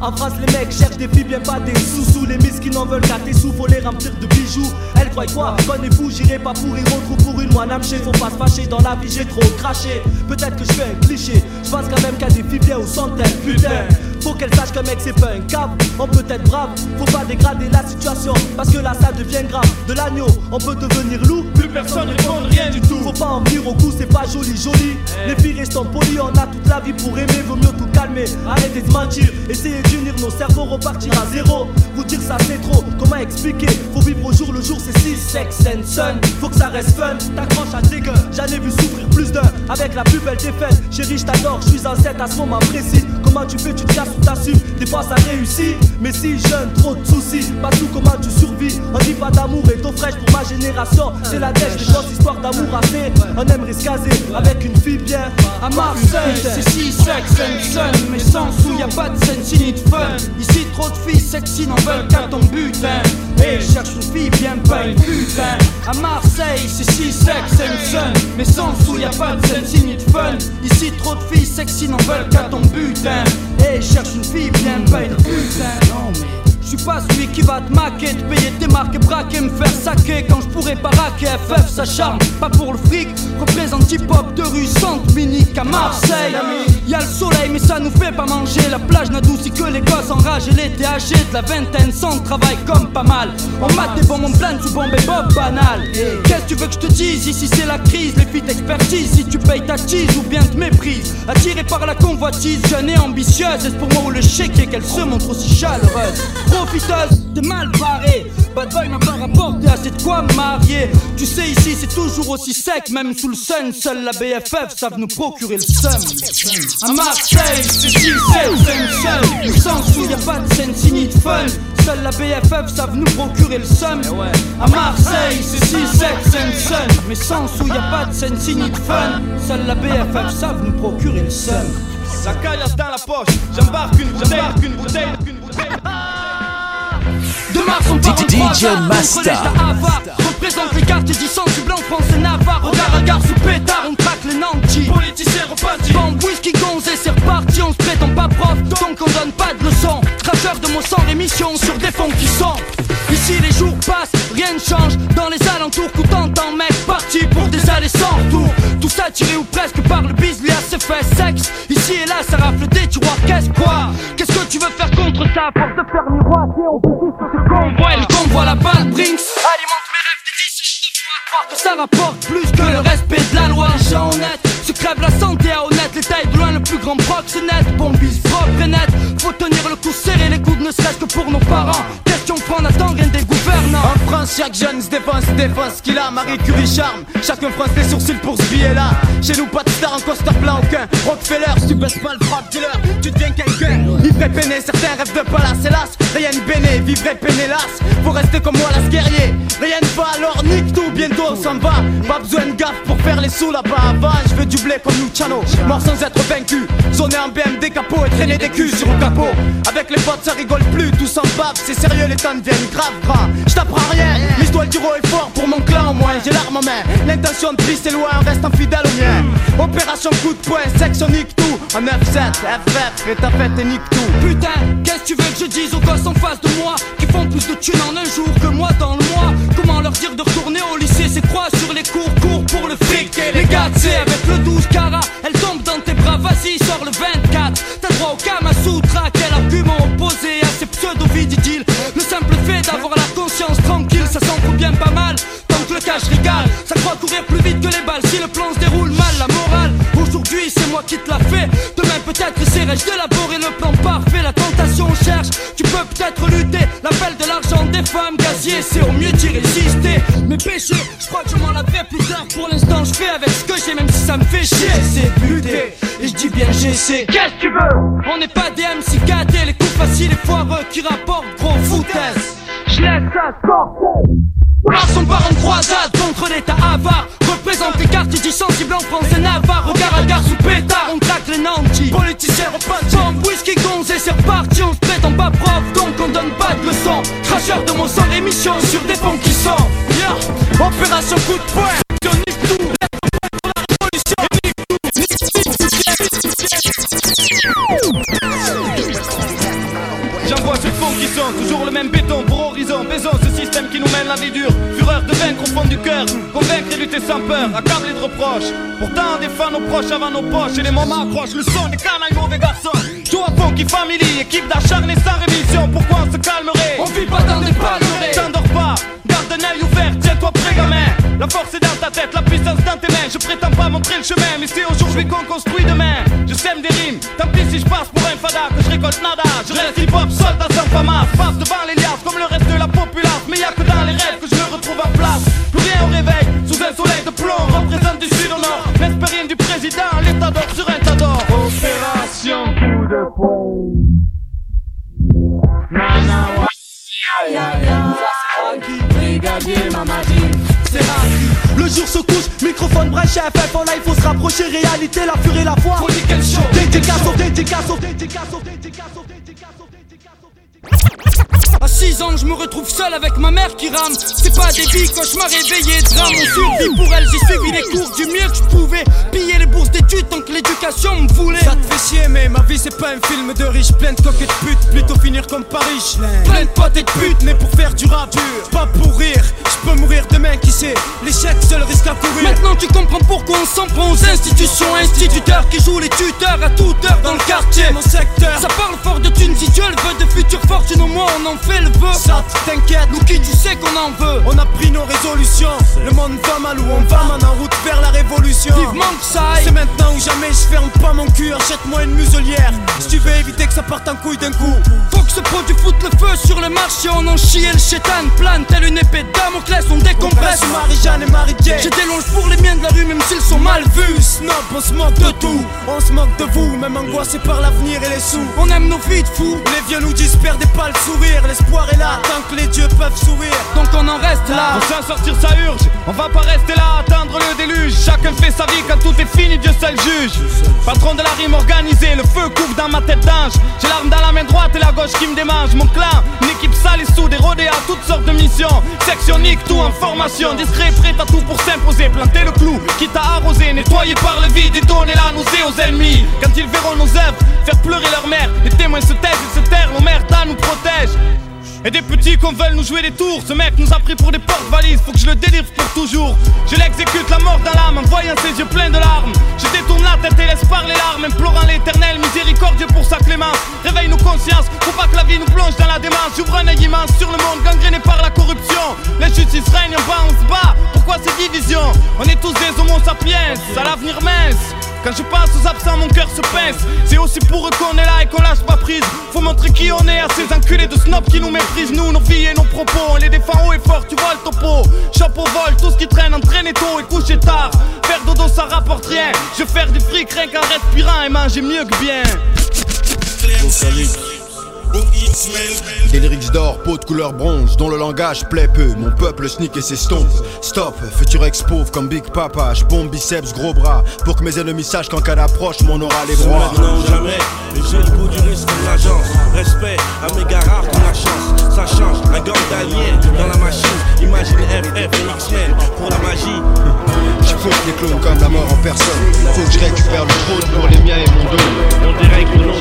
En France les mecs cherchent des filles bien pas des sous-sous. Les miss qui n'en veulent qu'à tes sous, faut les remplir de bijoux. Elle croit quoi, connais-vous, j'irai pas pour y retrouver pour une moine amchée. Faut pas se fâcher, dans la vie j'ai trop craché. Peut-être que je fais un cliché, je pense quand même qu'il y a des filles bien aux centaines. Putain, faut qu'elle sache qu'un mec c'est pas un cap. On peut être brave, faut pas dégrader la situation, parce que là ça devient grave. De l'agneau, on peut devenir loup, plus personne répond rien du tout. Faut pas en venir au cou, c'est pas joli joli. Les filles restons polis, on a toute la vie pour aimer. Vaut mieux tout calmer, arrêtez de mentir. Essayez d'unir nos cerveaux, repartir à zéro. Vous dire ça c'est trop, comment expliquer? Faut vivre au jour le jour, c'est si sex and sun. Faut que ça reste fun, t'accroches à tes gueux. J'en ai vu souffrir plus d'un, avec la plus belle défaite. Chérie je t'adore, je suis en 7 à ce moment précis. Comment tu fais, tu te casses ou t'assumes? Des fois ça réussit, mais si jeune, trop de soucis. Pas tout, comment tu survis? On dit pas d'amour et d'eau fraîche pour ma génération. C'est la dèche, des grosses histoires d'amour assez. On aimerait se caser avec une fille bien. À Marseille, c'est si sex and sun, mais sans sous y'a pas de sense ni de fun. Ici trop de filles sexy n'en veulent qu'à ton butin. Et cherche une fille bien pas une putain. À Marseille c'est si sex and sun, mais sans sous y'a pas de sense ni de fun. Ici trop de filles sexy n'en veulent qu'à ton butin. Et cherche une fille bien pas une putain. Non mais je suis pas celui qui va te maquer, te payer tes marques et braquer, me faire saquer quand je pourrais pas raquer. FF ça charme, pas pour le fric, représente hip-hop de rue Sainte-Minique à Marseille. Y'a le soleil mais ça nous fait pas manger, la plage n'adoucit que les gosses enragés. L'été âgé de la vingtaine sans travail comme pas mal. On mate des bonbons pleins du bon bob banal. Qu'est-ce que tu veux que je te dise, ici c'est la crise, les filles t'expertisent si tu payes ta cheese ou bien te méprises. Attirée par la convoitise, jeune et ambitieuse, est-ce pour moi ou le chèque et qu'elle se montre aussi chaleureuse? Profiteuse, t'es mal barré. Bad boy m'a pas rapporté assez de quoi me marier. Tu sais ici c'est toujours aussi sec, même sous le sun. Seule la BFF savent nous procurer le seum. À Marseille c'est si seul, mais sans sous y'a pas de sense ni de fun. Seule la BFF savent nous procurer le seum. À Marseille c'est si seul, mais sans sous y'a pas de sense ni de fun. Seule la BFF savent nous procurer le seum. La caillasse dans la poche, j'embarque une bouteille. De mars on part en DJ Masta représente les quartiers du centre du blanc, France et Navarre. Regard à gare sous pétard, on traque les nantis. Politiciens repartis, Bombe, whisky, gonze et c'est reparti. On se prétend pas prof, donc on donne pas de leçons. Cracheur de mots sans rémission sur des fonds qui sont. Ici les jours passent, rien ne change. Dans les alentours, coup t'entends mec parti pour des allées sans retour. Tout ça tiré ou presque par le bis, lui a ses fait sexe. Ici et là ça rafle des tiroirs, qu'est-ce que tu veux faire contre ça? Pour te faire miroiter, on peut tous se convoyer. Le convoi, la balle, Brinks alimente mes rêves des 10 croire que ça rapporte plus que le respect de la loi. Gens honnêtes se crève la santé à honnête. Les tailles de loin, le plus grand proxénète. Bombise propre et net. Faut tenir le coup serré, les coudes ne serait-ce que pour nos parents. Question prendre à temps, rien des gouvernants. En France, chaque jeune se défonce qu'il a. Marie Curie charme, chacun fronce les sourcils pour ce billet-là. Chez nous, pas de star en costard blanc aucun. Rockefeller, si tu baisses pas le frappe dealer, tu deviens quelqu'un. Ivre et peiné, certains rêvent de palace, hélas. Rien de béné, vivre et peiné, hélas. Faut rester comme moi, las guerrier. Rien ne va, alors nique tout, bientôt on s'en va. Pas besoin de gaffe pour faire les sous là-bas. Avant, je veux du blé comme Luciano, mort sans être vaincu. Zoner en BM, des capots et traîner des culs sur le capot. Avec les potes, ça rigole plus, tout s'en bave. C'est sérieux, les temps deviennent grave gras. Je t'apprends rien, mais je dois le dire haut et fort pour mon clan au moins. J'ai l'arme en main, l'intention de vie c'est loin, reste infidèle au mien. Opération coup de poing, section nique tout. En 9-7, FF, et ta fête et nique tout. Putain, qu'est-ce que tu veux que je dise aux gosses en face de moi qui font plus de thunes en un jour que moi dans le mois? Comment leur dire de retourner au lycée? C'est quoi sur les cours pour le fric et les gars, c'est avec le 12 carats. Elle tombe dans tes bras, vas-y, sors le 24. T'as droit au Kamasutra, quel argument opposé à ces pseudo-vididiles? Le simple fait d'avoir la conscience tranquille, ça s'en fout bien pas mal. Tant que le cash régale, ça croit courir plus vite que les balles. Si le plan se déroule mal, la morale, aujourd'hui c'est moi qui te l'a fait. Demain peut-être essaierai-je d'élaborer le plan parfait. La tentation cherche, tu peux peut-être lutter. L'appel de l'argent des femmes gazier, c'est au mieux d'y résister. Mes péchés, je crois que je m'en laverai plus tard. Pour l'instant je fais avec ce que j'ai, même si ça me fait chier. C'est buté, et je dis bien j'essaie. Qu'est-ce que tu veux? On n'est pas des MC gâtés, les coups faciles et foireux qui rapportent gros foutaise. Je laisse ça sortir. Mars on part en croisade contre l'état avare. Représente les quartiers du sensible en France et Navarre. Regard à gare sous pétard, on traque les nantis. Politiciens repartis, bombe, whisky, gonze et c'est reparti. On se prétend pas prof, donc on donne pas de leçons. Cracheur de mots sans rémission sur des ponts qui sont yeah. Opération coup de poing, on nique tout. Pour la révolution, nique tout. nous mène la vie dure. Fureur de vaincre au fond du cœur, convaincre et lutter sans peur, accablé de reproches. Pourtant on défend nos proches avant nos poches. Et les moments accrochent le son des canailles mauvais garçons. Joue à Funky Family, équipe d'acharnés sans rémission. Pourquoi on se calmerait? On vit pas dans des palmeraies. T'endors pas, garde un œil ouvert, tiens-toi prêt gamin. La force est dans ta tête, la puissance dans tes mains. Je prétends pas montrer le chemin, mais c'est aujourd'hui qu'on construit demain. Je sème des rimes, tant pis si je passe pour un fada, que je récolte nada. Je reste hip-hop, soldat sans famas. Passe devant les liasses comme le reste de la populace. Mais y'a que dans les rêves que je me retrouve en place. Plus rien au réveil, sous un soleil de plomb. Représente du sud au nord, l'espérine du président. L'état d'or sur un tas d'or. Opération coup de pont. Nana, brigadier Mamadi, c'est Raki. Le jour se couche, microphone brèche FF en live, faut se rapprocher, réalité, la furie et la foi. Faut dire quel show. Dédicace. À 6 ans, je me retrouve seul avec ma mère qui rame. C'est pas des vies, cauchemar réveillé, drame. On survit pour elle, j'ai suivi les cours du mieux que je pouvais. Piller les bourses d'études tant que l'éducation me voulait. Ça te fait chier, mais ma vie c'est pas un film de riche. Plein de coques et de putes, plutôt finir comme Paris. Plein de potes et de putes, mais pour faire du rap dur. Pas pour rire, je peux mourir demain, qui sait. L'échec, seul risque à courir. Maintenant tu comprends pourquoi on s'en prend aux institutions. Instituteurs qui jouent les tuteurs à toute heure dans le quartier. Mon secteur, ça parle fort de thunes, si Dieu le veut, de futures fortunes. Au moins on en fait le vœu. ça t'inquiète, Nous qui tu sais qu'on en veut. on a pris nos résolutions. Le monde va mal où on va, man, en route vers la révolution. Vivement que ça aille. C'est maintenant ou jamais, je ferme pas mon cul. Achète-moi une muselière si tu veux éviter que ça parte en couille d'un coup. Faut que ce produit foute le feu sur le marché. On en chie et le chétan plane telle une épée de Damoclès. On décompresse. Marie-Jeanne et Marie-Jane. J'ai des longes pour les miens de la rue, même s'ils sont mal vus. Snob, on se moque de tout. On se moque de vous, même angoissé par l'avenir et les sous. On aime nos vies de fous. Les vieux nous disent perdez pas le sourire. L'espoir est là tant que les dieux peuvent sourire. Donc on en reste là. Pour s'en sortir ça urge. On va pas rester là à attendre le déluge. Chacun fait sa vie, quand tout est fini, Dieu seul juge. Patron de la rime organisée, le feu couvre dans ma tête d'ange. J'ai l'arme dans la main droite et la gauche qui me démange. Mon clan, une équipe sale et soude, rodée à toutes sortes de missions. Section nique tout en formation, discret, prêt à tout pour s'imposer. Planter le clou, quitte à arroser, nettoyer par le vide et donner la nausée aux ennemis. Quand ils verront nos œuvres, faire pleurer leur mère. Les témoins se taisent et se terrent, l'omerta nous protège. Et des petits qu'on veut nous jouer des tours. Ce mec nous a pris pour des porte-valises. Faut que je le délivre pour toujours. Je l'exécute la mort dans l'âme en voyant ses yeux pleins de larmes. Je détourne la tête et laisse parler larmes, implorant l'éternel miséricordieux pour sa clémence. Réveille nos consciences, faut pas que la vie nous plonge dans la démence. J'ouvre un œil immense sur le monde gangréné par la corruption. L'injustice règne en bas, on se bat. Pourquoi ces divisions? On est tous des homo sapiens, à l'avenir mince. Quand je pense aux absents, mon cœur se pince. C'est aussi pour eux qu'on est là et qu'on lâche pas prise. Faut montrer qui on est à ces enculés de snobs qui nous méprisent. Nous, nos vies et nos propos, on les défend haut et fort, tu vois le topo. Chapeau vol, tout ce qui traîne, entraîner tôt et coucher tard. Faire dodo, ça rapporte rien. Je vais faire du fric rien qu'en respirant et manger mieux que bien. Des lyrics d'or, peau de couleur bronze, dont le langage plaît peu. Mon peuple sneak et s'estompe. Stop, futur ex-pauvre comme Big Papa. J'bombe biceps, gros bras. Pour que mes ennemis sachent qu'en cas d'approche, mon aura les droits. Maintenant ou jamais, et j'ai le goût du risque comme l'agence. Respect à mes gars rares qui ont la chance. Ça change, un gang d'aliens dans la machine. Imagine FF et X-Men pour la magie. J'fouille les clones comme la mort en personne. Faut que je récupère le trône pour les miens et mon dos. On dérègle nos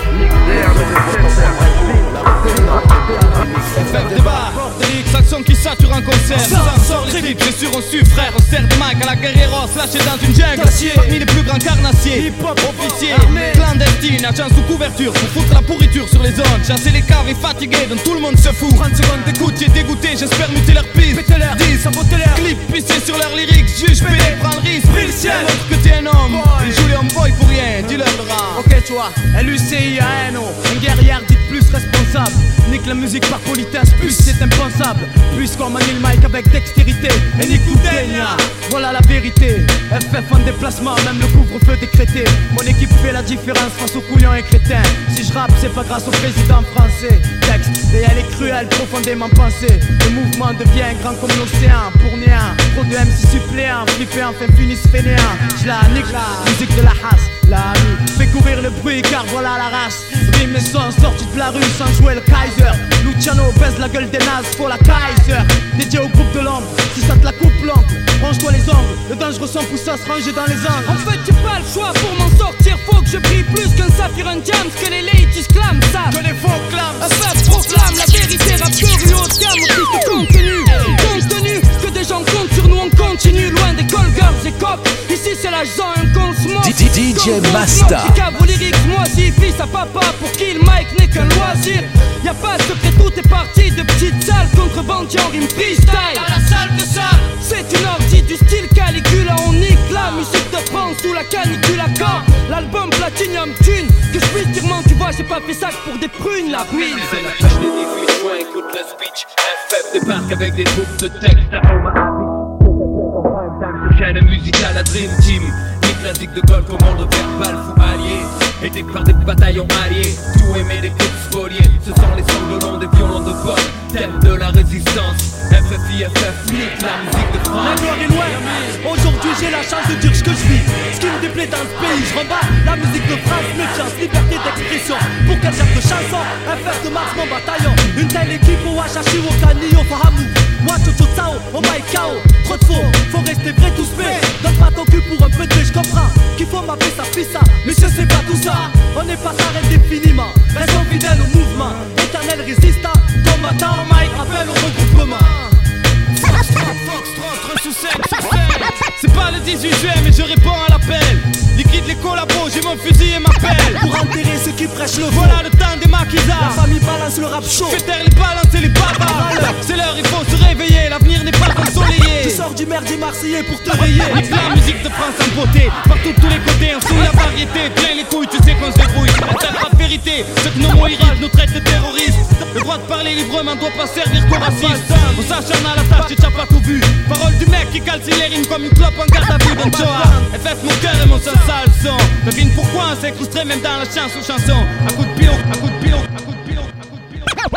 FF débat, X action qui sature un concert. Ça sort les clips, j'ai sûr on su frère. On sert de mic à la guerreros, lâché dans une jungle. Parmi les plus grands carnassiers, hip-hop officier, clandestine, agent sous couverture pour foutre la pourriture sur les zones. Chasser les caves et fatigués dont tout le monde se fout. 30 secondes d'écoute, j'ai dégoûté, j'espère muter leur piste. Péter leur 10, saboter leur clip, pisser sur leurs lyrics. Juge, PD, prends le risque, pris le ciel. Que t'es un homme, ils jouent les homeboys pour rien, dis-leur le rang. Ok, tu vois, LUCIANO, une guerrière dite plus responsable. Nique la musique par politesse, plus c'est impensable. Puisqu'on manie le mic avec dextérité. Et nique tout dénia, voilà la vérité. FF en déplacement, même le couvre-feu décrété. Mon équipe fait la différence face aux couillons et crétins. Si je rappe, c'est pas grâce au président français. Texte, et elle est cruelle, profondément pensée. Le mouvement devient grand comme l'océan. Pour rien, trop de MC suppléants. Flippés enfin finissent fainéants. J'la nique la musique de la hasse. La fais courir le bruit car voilà la race. Rime et son sortis de la rue sans jouer le Kaiser. Kaiser. Luciano baise la gueule des nazes pour la Kaiser. Dédié au groupe de l'ombre, si ça te la coupe l'ombre, range-toi les ongles, le dangereux sang pousse à se ranger dans les angles. En fait j'ai pas le choix pour m'en sortir, faut que je brille plus qu'un saphir, un diamant, que les ladies clament ça, que les faux clament. Un fait proclame la vérité, rap de haut de gamme, au de contenu. Contenu, que des gens comptent sur nous, on continue, loin des call girls et cops. Ici c'est la zone, qu'on se moque. DJ Masta. Qui cave aux lyrics, moi si fils à papa, pour qui le mic n'est qu'un loisir. Y'a pas de secret, tout est parti de petites salles, contrebandiers en rime freestyle. Dans la salle de ça, c'est une orgie du style Caligula, on nique la musique de France sous la canicule à corps. L'album Platinum Thune, que je puisse dire tu vois j'ai pas fait ça pour des prunes la ruine. C'est la touche des 18 juin, écoute le speech. FF débarque avec des troupes de texte. Chaîne musicale à Dream Team. Les classiques de Gold, commande verbal, fou allié. Aidé par des bataillons alliés. Tout aimer des coups spoliés. Ce sont les sanglants des violons de vol. Thème de la résistance. FFIFF, nique la musique de France. La gloire est loin. Aujourd'hui j'ai la chance de dire ce que je vis. Ce qui me déplaît dans ce pays, je remballe la musique de France, méfiance, liberté d'expression. Pour quel genre de chanson, FF de Mars, mon bataillon. Une telle équipe au Wachachi, au Kani, au Fahamou. Moi, Toto Tsao, au Maïkao. Trop de faux, faut rester vrai tous faits. Donne pas ton cul pour un peu de je comprends qu'il faut m'appeler sa fille ça. Mais je sais pas tout ça, on n'est pas indéfiniment. Restons fidèles au mouvement, éternel résistant. Combattant, Mike, rappelle au regroupement. C'est pas le 18 juin mais je réponds à l'appel. Liquide les collabos, j'ai mon fusil et ma pelle. Pour enterrer ceux qui prêchent le voilà le temps des maquisards. La famille balance le rap chaud. Fais taire les balances et les barbares. C'est l'heure, il faut se réveiller, l'avenir n'est pas ensoleillé. Tu sors du merdier marseillais pour te rayer. Nique la musique de France en beauté, partout de tous les côtés, on souille la variété. Plein les couilles, tu sais qu'on se débrouille. On traite pas de vérité, ceux que nos mots irritent nous traitent de terroristes. Le droit de parler librement doit pas servir qu'aux racistes. On s'acharne à la tâche, t'as pas tout vu. Parole du mec qui calcine les rimes comme une clope en garde à vue d'un Joa. FF mon cœur et mon seul sale son. Devine pourquoi on s'est frustré même dans la chanson. À coup de pilot, à coup de pilot, à coup de pilot, à coup de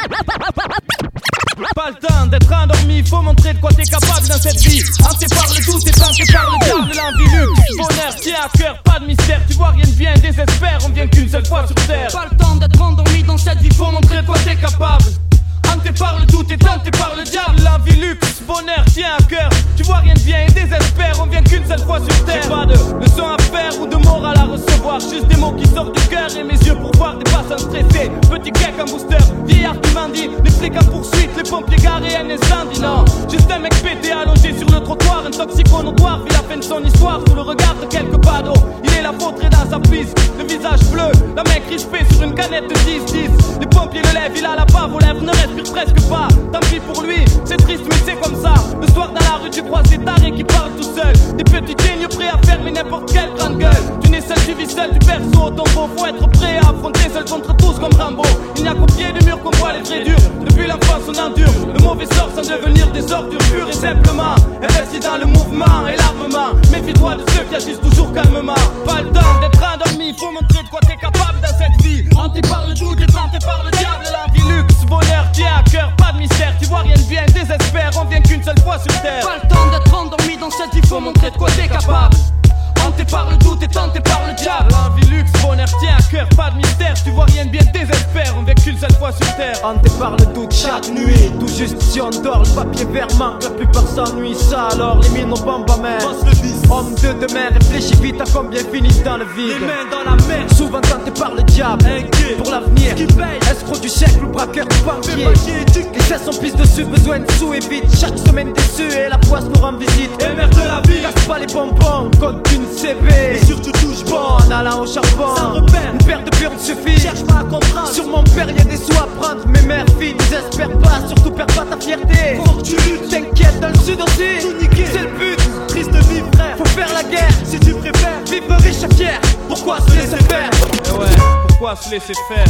pilot. Pas le temps d'être endormi, faut montrer de quoi t'es capable dans cette vie. Hanté par le doute et tenté par le diable, l'envie luxe. Bonheur, tient à cœur, pas de mystère. Tu vois rien de bien, désespère, on vient qu'une seule fois sur terre. Pas le temps d'être endormi dans cette vie, faut montrer de quoi t'es capable. Hanté par le doute et tenté par le diable, la vie luxe, bonheur tient à cœur. Tu vois rien de bien et désespère, on vient qu'une seule fois sur terre. J'ai pas de leçon à faire ou de morale à recevoir, juste des mots qui sortent du cœur et mes yeux pour voir des passants stressés. Petit cake en booster, vieillard qui mendie, les flics en poursuite, les pompiers garés, un incendie. Non, juste un mec pété allongé sur le trottoir, un toxico notoire vit la fin de son histoire sous le regard de quelques badauds. Il est là vautré dans sa piste, le visage bleu, la main crispée sur une canette de 10-10. Les pompiers le lèvent, il a la bave aux lèvres, ne respire presque pas. Tant pis pour lui, c'est triste mais c'est comme ça. Le soir dans la rue tu croises des tarés qui parlent tout seul. Des petits génies prêts à fermer n'importe quelle grande gueule. Tu n'es seul, tu vis seul du berceau au tombeau. Faut être prêt à affronter seul contre tous comme Rambo. Il n'y a qu'au pied du mur qu'on voit les traits durs. Depuis l'enfance on endure le mauvais sort sans devenir des ordures pures et simplement. Investis dans le mouvement et l'armement. Méfie-toi de ceux qui agissent toujours calmement. Pas le temps d'être endormi, faut montrer de quoi t'es capable dans cette vie. Hanté par le doute et tenté par le diable, la vie luxe, bonheur tient à cœur, pas de mystère. Tu vois rien de bien, désespère, on vient qu'une seule fois sur terre. Pas le temps d'être endormi dans cette vie, faut montrer de quoi t'es capable. Hanté par le doute et tenté par le diable, la vie luxe, bonheur tient à cœur, pas de mystère. Tu vois rien de bien, désespère, on vient qu'une seule fois sur terre. Hanté par le doute chaque nuit, tout juste si on dort, le papier vert manque, la plupart s'ennuient. Ça alors, les mines aux bombes à main. Homme de demain, réfléchis vite à combien finissent dans le vide. Les mains dans la mer, souvent tenté par le diable. Inquiet pour l'avenir, qui paye, escroc du siècle ou braqueur du banquier. Les fesses sont pistes dessus, besoin de sous et vite. Chaque semaine déçu et la poisse nous rend visite. Et merde de la vie, casse pas les bonbons, compte une CV. et surtout touche bon en allant au charbon. Sans repère, une paire de burnes suffit. Cherche pas à comprendre, sur mon père y'a des sous à prendre. Mais mère, fille, désespère pas, surtout perds pas ta fierté. faut que tu luttes, t'inquiète dans le sud aussi, tout niquer, c'est le but. triste de vivre frère, Faut faire la guerre, si tu préfères vivre riche et fier. Pourquoi se laisser faire? Eh ouais, pourquoi se laisser faire?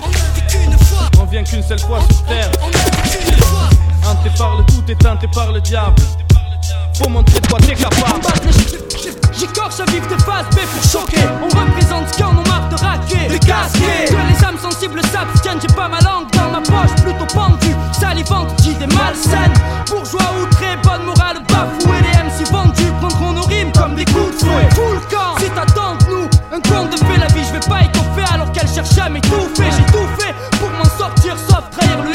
On vient qu'une seule fois sur terre. Hanté par le doute et tenté par le diable. Faut montrer de quoi t'es capable. J'écorche à vif de face B pour choquer. On représente ce qu'on a marre de raquer. Les casqués, que les âmes sensibles s'abstiennent. J'ai pas ma langue dans ma poche, plutôt pendue, salivante, d'idées malsaines. Bourgeois outré, bonne morale bafouée. Les MC vendus prendront nos rimes comme des coups de fouet. Full camp, si t'attends de nous un conte de fait, la vie je vais pas étoffer alors qu'elle cherche à m'étouffer. J'ai tout fait pour m'en sortir sauf trahir le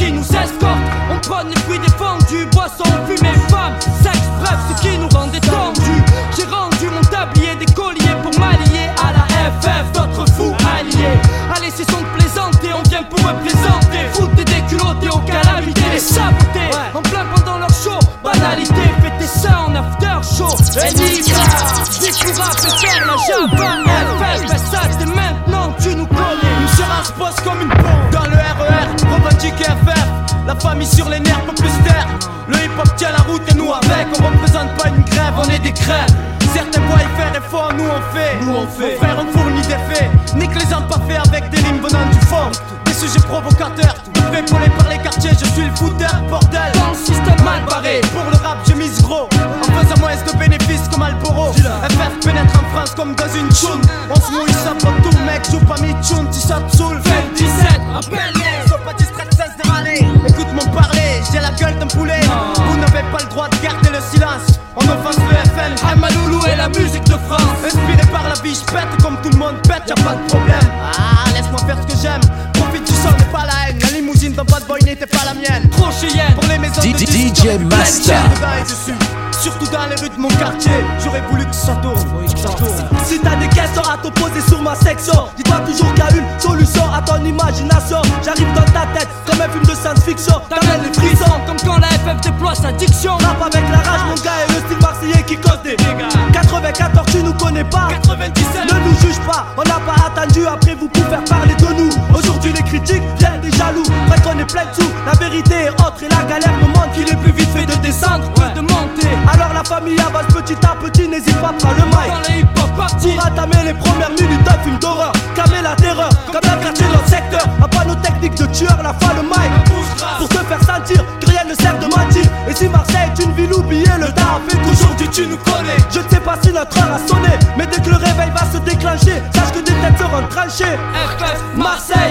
qui nous escortent. On prône les fruits défendus, boissons, fumée, femmes, sexe, bref, ce qui nous rend détendus. J'ai rendu mon tablier des colliers pour m'allier à la FF, d'autres fous alliés. Allez, c'est son de plaisanter, on vient pour représenter. Foutre des déculottés aux calamités, les saboter. En plein pendant leur show, banalité, fêtez ça en after show. Et Niva, Découvra peut faire la Java, FF, ça c'est maintenant, tu nous connais. Une gérance bosse comme une bombe dans le RER, revendique FF. La famille sur les nerfs peut plus se taire. Le hip-hop tient la route et nous avec. On représente pas une grève, on est des crèves. Certains voient y faire effort, nous on fait. Nos frères on fournit des faits. Nique les hommes pas faits avec des rimes venant du fond. Des sujets provocateurs, de près épaulé par les quartiers. Je suis le footeur, bordel. Dans le système mal barré. Pour le rap j'ai mise gros, en faisant moins de bénéfices comme Alporo. FF pénètre en France comme dans une tune. On se mouille, ça prend tout mec. Joue pas mi tune, si ça te saoule. 27, appelle-les. Sois pas distrait, cesse de râler. Écoute-moi parler, j'ai la gueule d'un poulet. Vous n'avez pas le droit de garder le silence. On offense le FN, Amaloulou et la musique de France. Inspiré par la vie, je pète comme tout le monde pète, y'a pas de problème. Ah, laisse-moi faire ce que j'aime. Profite du son, mais pas la haine. La limousine d'un bad boy n'était pas la mienne. Trop cheyenne. Pour les maisons de DJ Master. Surtout dans les rues de mon quartier, j'aurais voulu que ça tourne. Si t'as des questions à te poser sur ma section, dis-toi toujours qu'il y a une solution à ton imagination. J'arrive dans ta tête comme un film de science-fiction. T'amènes les frissons comme quand la FF déploie sa diction. Rap avec la rage mon gars et le style marseillais qui cause des dégâts. 94 tu nous connais pas, 97 ne nous juge pas. On n'a pas attendu après vous pour faire parler de nous. Aujourd'hui les critiques viennent des jaloux. Vrai qu'on est plein de sous, la vérité est autre et la galère me montre qu'il est plus vite fait de descendre que de monter. Alors la famille avance petit à petit, n'hésite pas à prendre le mic. Dans les hip-hop parties, pour entamer les premières minutes d'un film d'horreur. Calmer la terreur, comme un quartier de notre secteur. Un panneau technique de tueur, la fin le mic. Pour te faire sentir que rien ne sert de mentir. Et si Marseille est une ville oubliée, le temps a fait qu'aujourd'hui tu nous connais. Je ne sais pas si notre heure a sonné, mais dès que le réveil va se déclencher, sache que des têtes seront tranchées. FF, Marseille,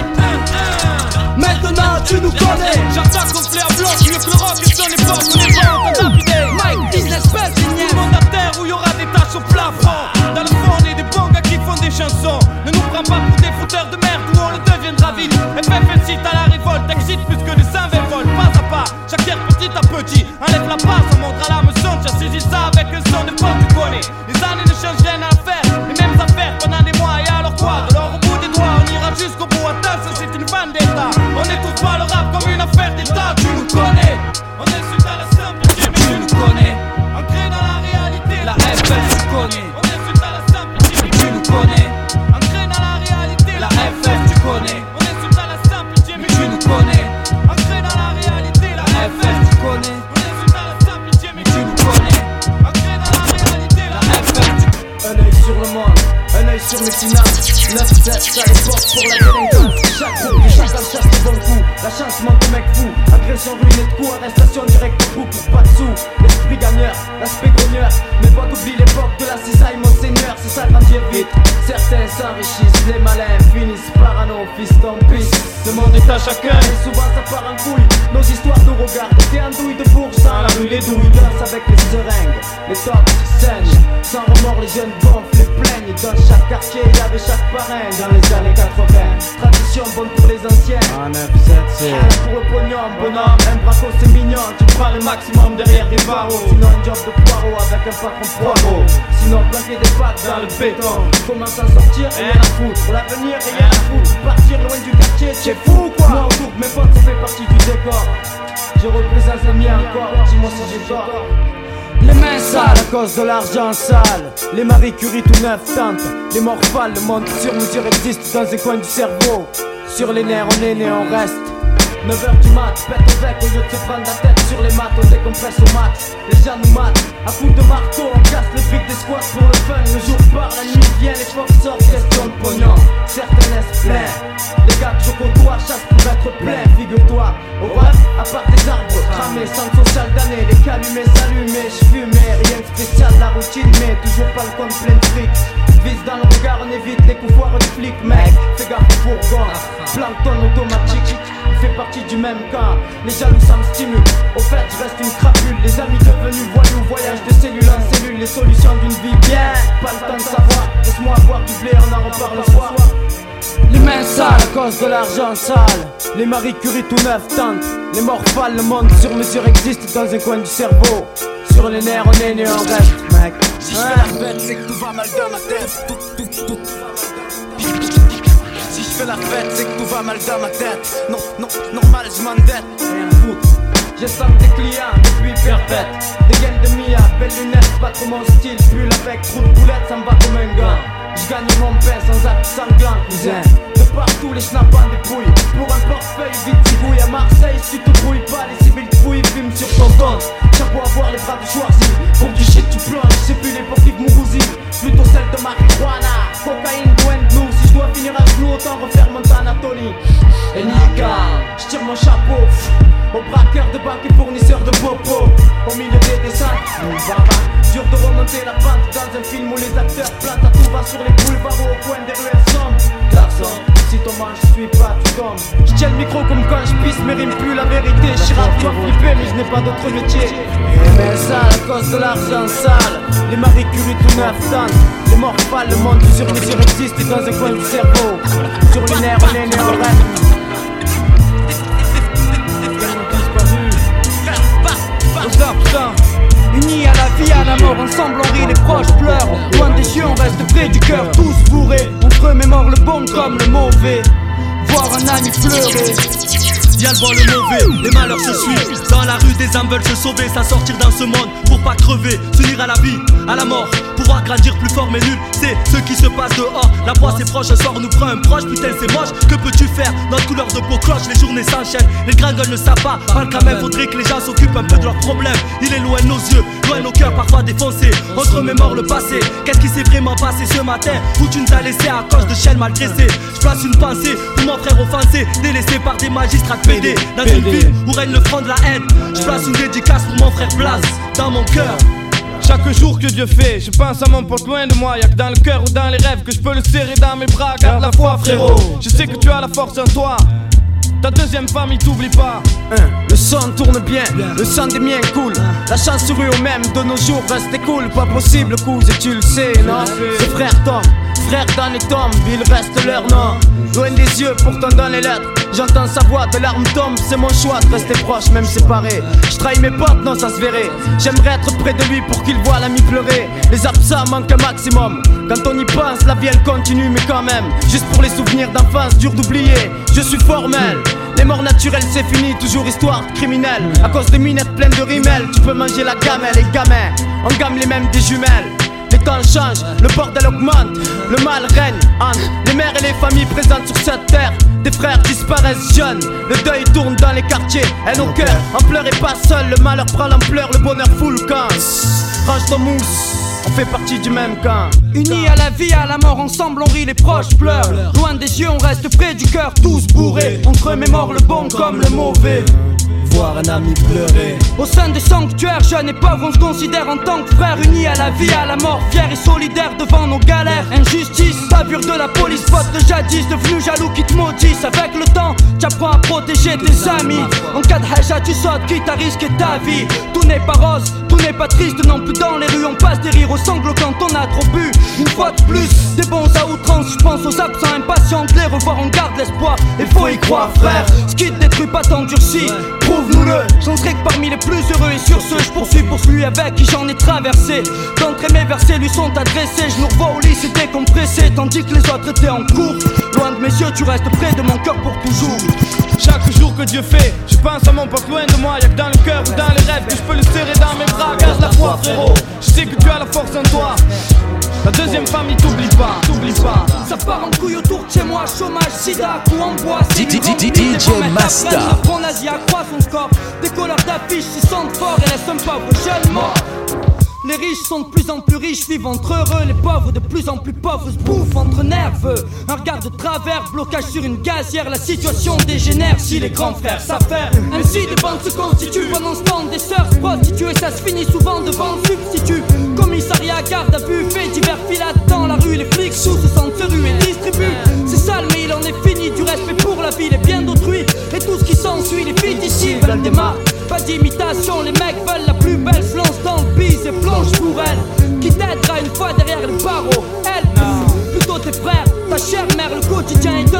maintenant tu nous connais. J'entends complet à blanc, mieux que le rock et son époque, on est pas en contact. Mike, business best, tout le monde à terre où il y aura des taches au plafond. Dans le fond, on est des bons gars qui font des chansons. Ne nous prends pas pour des fouteurs de merde où on le deviendra vite. FF incite à la révolte, excite plus que les 120 volts. Pas à pas, chaque pierre petit à petit. Enlève la passe, on montre à l'âme son. Tu as saisi ça avec un son de pop, tu connais. Les années ne changent rien à faire, les mêmes affaires pendant des mois. Et alors quoi? Alors au bout des doigts, on ira jusqu'au bout. Attends, ça c'est une vendetta. On n'étouffe pas le rap comme une affaire d'état. Tu nous connais, on insulte à la simplicité, mais tu nous connais. Ancré dans la réalité, la FF tu connais. On insulte à la simplicité, mais tu nous connais. Ancré dans la réalité, la FF tu connais. On insulte à la simplicité, mais tu nous connais. Ancré dans la réalité, la FF tu connais. On insulte à la simplicité, mais tu nous connais. Ancré dans la réalité, la FF tu connais. Un œil sur le monde, un œil sur mes finances. 9-7, ça les porte pour la délinquance. Chaque groupe que chacun chasse de bon coup. La chance manque au mec fou. Agression, ruinée de coups, arrestation directe au bout pour pas de sous. L'esprit gagneur, l'aspect grogneur. Mais pas t'oublies l'époque de la cisaille, monseigneur. C'est ça grandir vite. Certains s'enrichissent, les malins finissent parano, fils en piste. Le monde est à chacun et souvent ça part en couille. Nos histoires nous regardent, t'es en douille de bourge dans la rue, les douilles dansent avec les seringues. Les tops saignent, sans remords les jeunes gonflent, les plaignent. Dans chaque quartier il y avait chaque parrain dans les années 80. Tradition bonne pour les anciens. En 9-7 c'est pour le pognon, bonhomme. Un braco c'est mignon, tu prends le maximum derrière des barreaux. Sinon un job de poireau avec un patron poireau. Sinon planquer des pattes dans le béton. Comment s'en sortir, rien à foutre. Pour l'avenir, rien à foutre. Partir loin du quartier, t'es fou quoi. Moi autour de mes potes ça fait partie du décor. Je représente les miens encore, dis-moi si j'ai tort. Les mains sales à cause de l'argent sale. Les Marie Curie tout neuf tentent. Les morphales, le monde sur mesure existe dans un coin du cerveau. Sur les nerfs on est né, on reste. 9h du mat, pète avec au lieu de se prendre la tête sur les maths, on décompresse au max. Les gens nous matent, à coups de marteau, on casse les briques des squats pour le fun. Le jour part, la nuit vient, les forces sortent, question de pognon. Certains laissent plein, les gars que je côtoie chassent pour être plein. Figure-toi, au rap, à part des arbres cramés, centre social d'année, les calumés s'allumer, j'fumais, rien de spécial, la routine, mais toujours pas le compte plein de fric. Vise dans le regard, on évite les coups foireux de flics, mec. Fais gaffe au fourgon, plancton automatique. Fait partie du même camp, les jaloux ça me stimule. Au fait je reste une crapule, les amis devenus voyous. Voyage de cellule en cellule, les solutions d'une vie bien. Pas le temps de savoir, laisse-moi avoir du blé, on en reparle le soir. Les mains sales à cause de l'argent sale. Les Marie Curie tout neuf tentent. Les morphales, le monde sur mesure existe dans un coin du cerveau. Sur les nerfs on est né en rêve, mec. Si je fais la fête c'est que tout va mal dans ma tête. Si je fais la fête c'est que tout va mal dans ma tête. Non, non, normal je m'endette. Rien à foutre. J'ai 100 des clients depuis perpète. Des gaines de Mia, belles lunettes, pas trop mon style. Pull avec trou de boulette, ça me va comme un gant. J'gagne mon pain sans acte sanglant, cousin. De partout les schnappes en dépouille. Pour un portefeuille vite zigouille. À Marseille, si tu te brouilles pas, les civils fouillent, filment sur ton compte. J'ai beau avoir les bras de Schwarzy. Pour du shit tu plonges, c'est plus l'époque Mourouzi. Plutôt celle de marijuana, cocaïne, Gwen Blue. Si je dois finir à genoux, autant refaire mon Anatolie. Et Nika, j'tire mon chapeau aux braqueurs de banque et fournisseurs de popo. Au milieu des descentes, dur de remonter la pente dans un film où les acteurs plantent à tout va sur les boulevards ou au coin des ruelles sombres. Garçon, si ton manche suis pas, tu tombes. J'tiens le micro comme quand je pisse, mais rime plus la vérité. Chirac doit flipper, mais je n'ai pas d'autre métier. Mais ça à cause de l'argent sale. Les Marie Curie tout neuf tentent. Les morphales, le monde sur mesure existe dans un coin du cerveau. Sur les nerfs, on est né en rêve. Unis à la vie, à la mort, ensemble on rit, les proches pleurent. Loin des yeux, on reste près du cœur, tous bourrés. On se remémore le bon comme le mauvais. Voir un ami pleurer. Y'a le bon, le mauvais, les malheurs se suivent. Dans la rue, des âmes veulent se sauver, s'en sortir dans ce monde pour pas crever, s'unir à la vie, à la mort, pouvoir grandir plus fort mais nul. C'est ce qui se passe dehors. La proie c'est proche, un soir on nous prend un proche, putain c'est moche. Que peux-tu faire? Notre couleur de peau cloche, les journées s'enchaînent. Les gringoles ne savent pas, parle quand même, faudrait que les gens s'occupent un peu de leurs problèmes. Il est loin de nos yeux, loin de nos cœurs parfois défoncés. On se remémore le passé, qu'est-ce qui s'est vraiment passé ce matin où tu nous as laissé à cause de chaînes mal dressées. Je place une pensée pour mon frère offensé, délaissé par des magistrats PD. Dans une ville où règne le front de la haine, je place une dédicace pour mon frère Blas dans mon cœur. Chaque jour que Dieu fait, je pense à mon pote loin de moi. Y'a que dans le cœur ou dans les rêves que je peux le serrer dans mes bras. Garde la foi frérot, je sais que tu as la force en toi. Ta deuxième femme il t'oublie pas. Le son tourne bien, le sang des miens coule. La chance sourit au même de nos jours reste cool. Pas possible cous et tu le sais non. C'est frère Tom, frère dans les tombes, il reste leur nom. Loin des yeux pourtant dans les lettres. J'entends sa voix, de larmes tombent, c'est mon choix de rester proche, même séparé. Je trahis mes potes, non ça se verrait. J'aimerais être près de lui pour qu'il voie l'ami pleurer. Les absents manquent un maximum. Quand on y pense, la vie elle continue, mais quand même. Juste pour les souvenirs d'enfance, dur d'oublier. Je suis formel. Les morts naturelles c'est fini, toujours histoire de criminel. À cause des minettes pleines de rimel, tu peux manger la gamelle, les gamins. On gamme les mêmes des jumelles. Les temps changent, le bordel augmente, le mal règne entre les mères et les familles présentes sur cette terre. Des frères disparaissent jeunes, le deuil tourne dans les quartiers. Et nos cœurs en pleurent pas seuls, le malheur prend l'ampleur, le bonheur fout le camp. Range ton mousse, on fait partie du même camp. Unis à la vie, à la mort, ensemble on rit, les proches pleurent. Loin des yeux, on reste près du cœur, tous bourrés. On se remémore le bon comme le mauvais. Voir un ami pleurer. Au sein des sanctuaires, jeunes et pauvres, on se considère en tant que frères. Unis à la vie, à la mort, fiers et solidaires devant nos galères. Injustice, bavure de la police, faute de jadis, devenu jaloux qui te maudissent. Avec le temps, tu apprends à protéger tes amis. En cas de haja, tu sautes, quitte à risquer ta vie. Tout n'est pas rose, tout n'est pas triste non plus dans les rues. On passe des rires aux sanglots quand on a trop bu. Une fois de plus, des bons à outrance, je pense aux absents impatients de les revoir, on garde l'espoir. Et faut y croire frère, ce qui te détruit pas t'endurcit. Prouve-nous-le, j'en serai que parmi les plus heureux. Et sur ce, je poursuis pour celui avec qui j'en ai traversé. D'entrée mes versets lui sont adressés. Je nous revois au lycée décompressé, tandis que les autres étaient en cours. Loin de mes yeux, tu restes près de mon cœur pour toujours. Chaque jour que Dieu fait, je pense à mon pote loin de moi. Y'a que dans le cœur ou dans les rêves que je peux le serrer dans mes bras. Garde la foi frérot, je sais que tu as la force en toi. La deuxième famille t'oublie pas, t'oublie pas. Ça part en couille autour de chez moi, chômage, sida, coup en bois. DJ Masta. On a dit accroît son score. Des couleurs d'affiches s'y sentent fort et laissent un pauvre jeune mort. Les riches sont de plus en plus riches, vivent entre heureux. Les pauvres de plus en plus pauvres se bouffent entre nerveux. Un regard de travers, blocage sur une gazière. La situation dégénère si les grands frères s'affairent. Ainsi des bandes se constituent pendant ce temps. Des sœurs se prostituent et ça se finit souvent devant le substitut. Commissariat, garde à vue, fait divers filades dans la rue. Les flics sous se sentent se ruer et distribuent. C'est sale mais il en est fini du respect pour la ville et bien d'autrui. Et tout ce qui s'ensuit, les filles d'ici veulent des marques. Pas d'imitation, les mecs veulent la plus belle. Se lance dans le bise et plonge pour elle. Qui t'aidera une fois derrière les barreaux. Elle, plutôt tes frères, ta chère mère, le quotidien est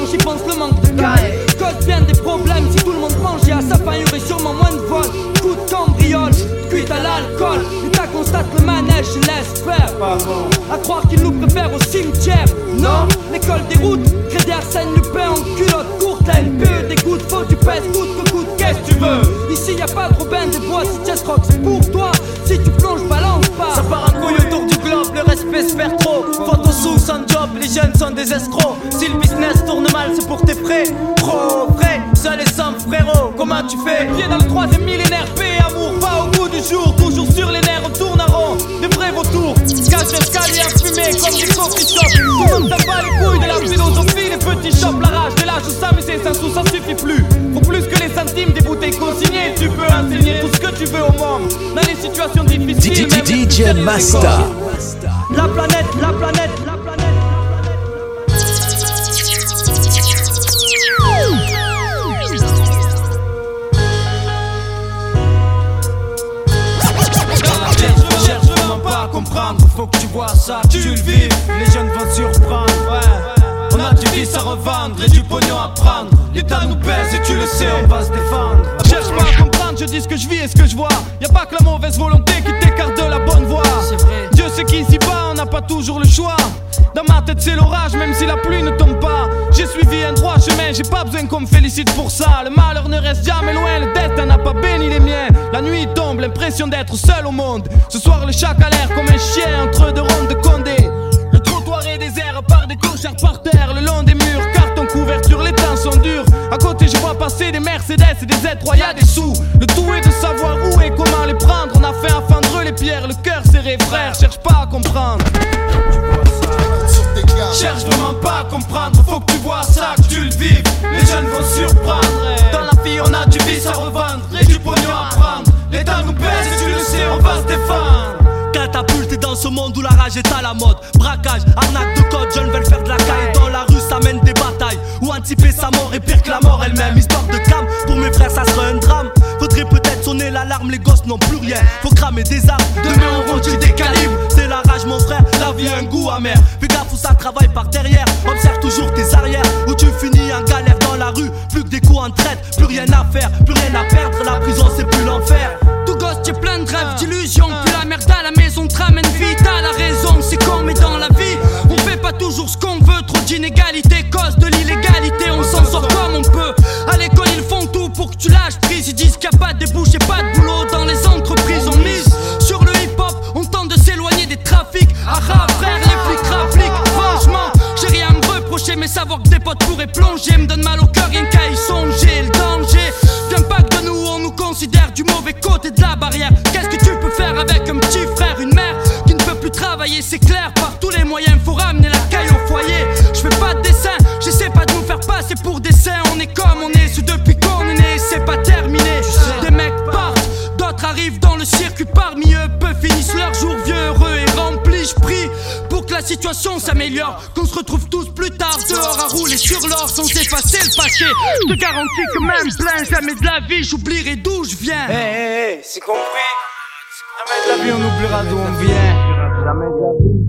j'y pense, le manque de caille cause bien des problèmes. Si tout le monde mangeait à sa faim, il y aurait sûrement moins de vols. Coup de cambriole, cuite à l'alcool. L'État constate le manège, je laisse faire. À croire qu'il nous préfère au cimetière. Non, l'école des routes crée des Arsène Lupin en culotte courte. La LPE dégoûte, faut du pèse, coûte que coûte, qu'est-ce que tu veux. Ici y a pas de Robin des Bois, si Chess Rock c'est pour toi. Si tu plonges, balance pas. Ça part en couille autour du globe, le respect se perd trop. Photo sous, sans job, les jeunes sont des escrocs. Si le business tourne mal, c'est pour tes frais. Trop vrai, seul et sans frérot, comment tu fais? Pied dans le 3e millénaire, paix, amour, pas au bout du jour. Toujours sur les nerfs, on tourne à rond, des vrais vautours. Cache l'escalier fumé comme des coffee shops. Tout le monde tape pas les couilles de la philosophie. Les petits shops, la rage, l'âge, ça mais c'est 5 sous, ça suffit plus. Faut plus que les centimes des bouteilles consignées. Tu peux enseigner tout ce que tu veux au monde. Dans les situations difficiles, DJ Masta. La planète, la planète, la planète. Comprendre, faut que tu vois ça, que tu le vives. Les jeunes vont surprendre, ouais. On a du vice à revendre et du pognon à prendre. L'État nous pèse et tu le sais, on va se défendre. Cherche pas à comprendre, je dis ce que je vis et ce que je vois. Y'a pas que la mauvaise volonté qui t'écarte de la bonne voie. Dieu sait qu'ici-bas on n'a pas toujours le choix. Dans ma tête c'est l'orage même si la pluie ne tombe pas. J'ai suivi un droit chemin, j'ai pas besoin qu'on me félicite pour ça. Le malheur ne reste jamais loin, le destin n'a pas béni les miens. La nuit tombe, l'impression d'être seul au monde. Ce soir le chat a l'air comme un chien entre deux rondes de Condé. Le trottoir est désert par des clochards par terre. Le long des murs, carton couverture, les temps sont durs. À côté je vois passer des Mercedes et des Z3, y'a des sous. Le tout est de savoir où et comment les prendre. On a fait un fendre les pierres, le cœur serré frère. Cherche pas à comprendre. Cherche vraiment pas à comprendre, faut que tu vois ça, que tu le vives. Les jeunes vont surprendre. Dans la vie on a du vice à revendre et du pognon à prendre. L'État nous pèse et tu le sais, on va se défendre. Catapulte dans ce monde où la rage est à la mode. Braquage, arnaque de code, jeunes veulent faire de la caille. Dans la rue ça mène des batailles où anticiper sa mort est pire que la mort elle-même. Histoire de cam, pour mes frères ça serait un drame. Faudrait peut-être sonner l'alarme, les gosses n'ont plus rien. Faut cramer des armes, demain on rentre des calibres. C'est la rage mon frère, la vie a un goût amer. Fais gaffe où ça travaille par derrière. Observe toujours tes arrières, où tu finis en galère dans la rue. Plus que des coups en traite, plus rien à faire, plus rien à perdre. La prison c'est plus l'enfer. Tout gosse t'es plein de rêves, d'illusions. Plus la merde à la maison te ramène vite. T'as la raison, c'est con mais dans la vie on fait pas toujours ce qu'on veut. Trop d'inégalités, cause de l'illégalité. On s'en sort comme on peut. À l'école ils font tout pour que tu lâches prise. Ils disent qu'il n'y a pas de débouché, pas de boulot dans les entreprises. On mise sur le hip-hop, on tente de s'éloigner des trafics. Ah frère, les flics rappliquent. Franchement, j'ai rien à me reprocher, mais savoir que des potes pourraient plonger me donne mal au cœur, rien qu'à y songer. Le danger vient pas que de nous, on nous considère du mauvais côté de la barrière. Qu'est-ce que tu peux faire avec un petit frère, une mère qui ne peut plus travailler, c'est clair. Par tous les moyens, faut ramener la caille au foyer. Je fais pas de dessin, j'essaie pas de nous faire passer pour des saints. On est comme on est, c'est depuis qu'on est né, c'est pas terminé. Des mecs partent, d'autres arrivent dans le circuit. Parmi eux, peu finissent leur jour vieux, heureux et remplis. Je prie pour que la situation s'améliore, qu'on se retrouve tous plus tard dehors à rouler sur l'or sans effacer le passé. Je te garantis que même plein jamais de la vie j'oublierai d'où je viens. Hey, c'est compris. Jamais de la vie on oubliera d'où on vient. Jamais de la vie.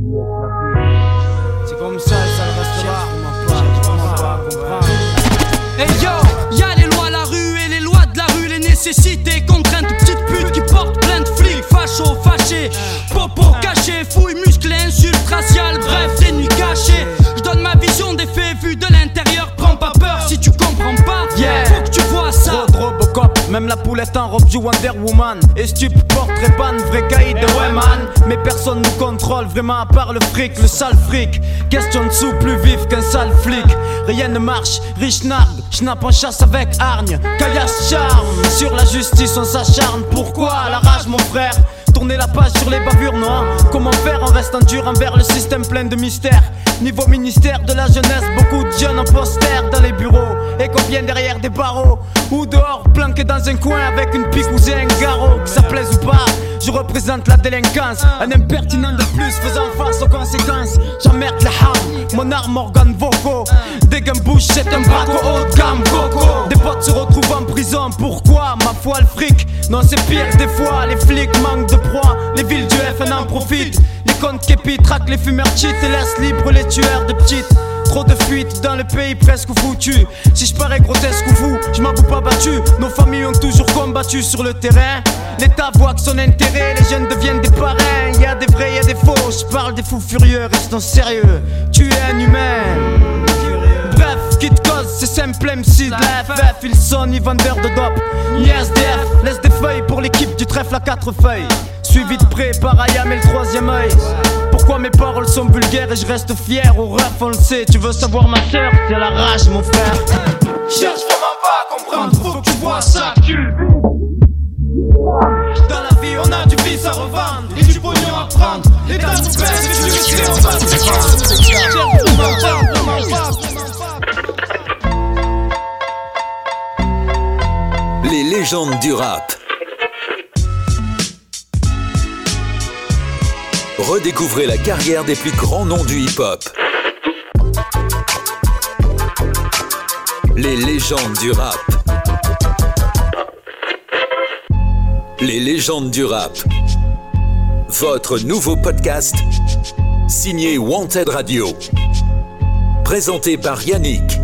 C'est comme ça et ça le restera. Comment pas comprendre. Hey yo, y'a les lois à la rue et les lois de la rue, les nécessités, contraintes, petites putes qui portent plein de flics, fachos, fâchés, popo caché, fouilles, musclés, insultes raciales, bref, des nuits cachées. Je donne ma vision des faits vus de l'intérieur, prends pas peur si tu comprends pas, faut que tu vois ça. Trop Robocop, même la poulette en robe du Wonder Woman. Et stup, portrait ban, vrai caïd de Wayman. Mais personne nous contrôle vraiment à part le fric, le sale fric. Question de sous plus vif qu'un sale flic. Rien ne marche, riche nargue, schnapp en chasse avec hargne. Caillasse charme, sur la justice on s'acharne. Pourquoi la rage mon frère? Tourner la page sur les bavures, non? Comment faire en restant dur envers le système plein de mystères? Niveau ministère de la jeunesse, beaucoup de jeunes en poster dans les bureaux. Et combien derrière des barreaux? Ou dehors, planqué dans un coin avec une pique ou un garrot. Que ça plaise ou pas, je représente la délinquance. Un impertinent de plus faisant face aux conséquences. J'emmerde les ham, mon arme organe vocaux. Des gambouches, c'est un braco haut de gamme coco. Des potes se retrouvent en prison, pourquoi? Ma foi le fric, non c'est pire des fois. Les flics manquent de proie, les villes du FN en profitent. Les comptes képi traquent les fumeurs cheat et laissent libres les tueurs de petites. Trop de fuites dans le pays presque foutu. Si je parais grotesque ou fou, je m'avoue pas battu. Nos familles ont toujours combattu sur le terrain. L'État voit que son intérêt, les jeunes deviennent des parrains. Y'a des vrais, y'a des faux, je parle des fous furieux, restons sérieux. Tu es un humain. Bref, Kid Cause, c'est simple MC de la FF. Ils sont ni vendeurs de dope, ni SDF. Laisse des feuilles pour l'équipe du trèfle à 4 feuilles. Suivi de près par Ayam et le troisième œil. Pourquoi mes paroles sont vulgaires et je reste fier au ref, on le sait. Tu veux savoir ma sœur, c'est la rage mon frère. Cherche vraiment pas à comprendre, faut que tu vois ça, tu le vis. Dans la vie on a du vice à revendre et du pognon à prendre. L'État nous baisse et tu le sais, on va se prendre. Les légendes du rap. Redécouvrez la carrière des plus grands noms du hip-hop. Les légendes du rap. Les légendes du rap. Votre nouveau podcast signé Wanted Radio. Présenté par Yannick.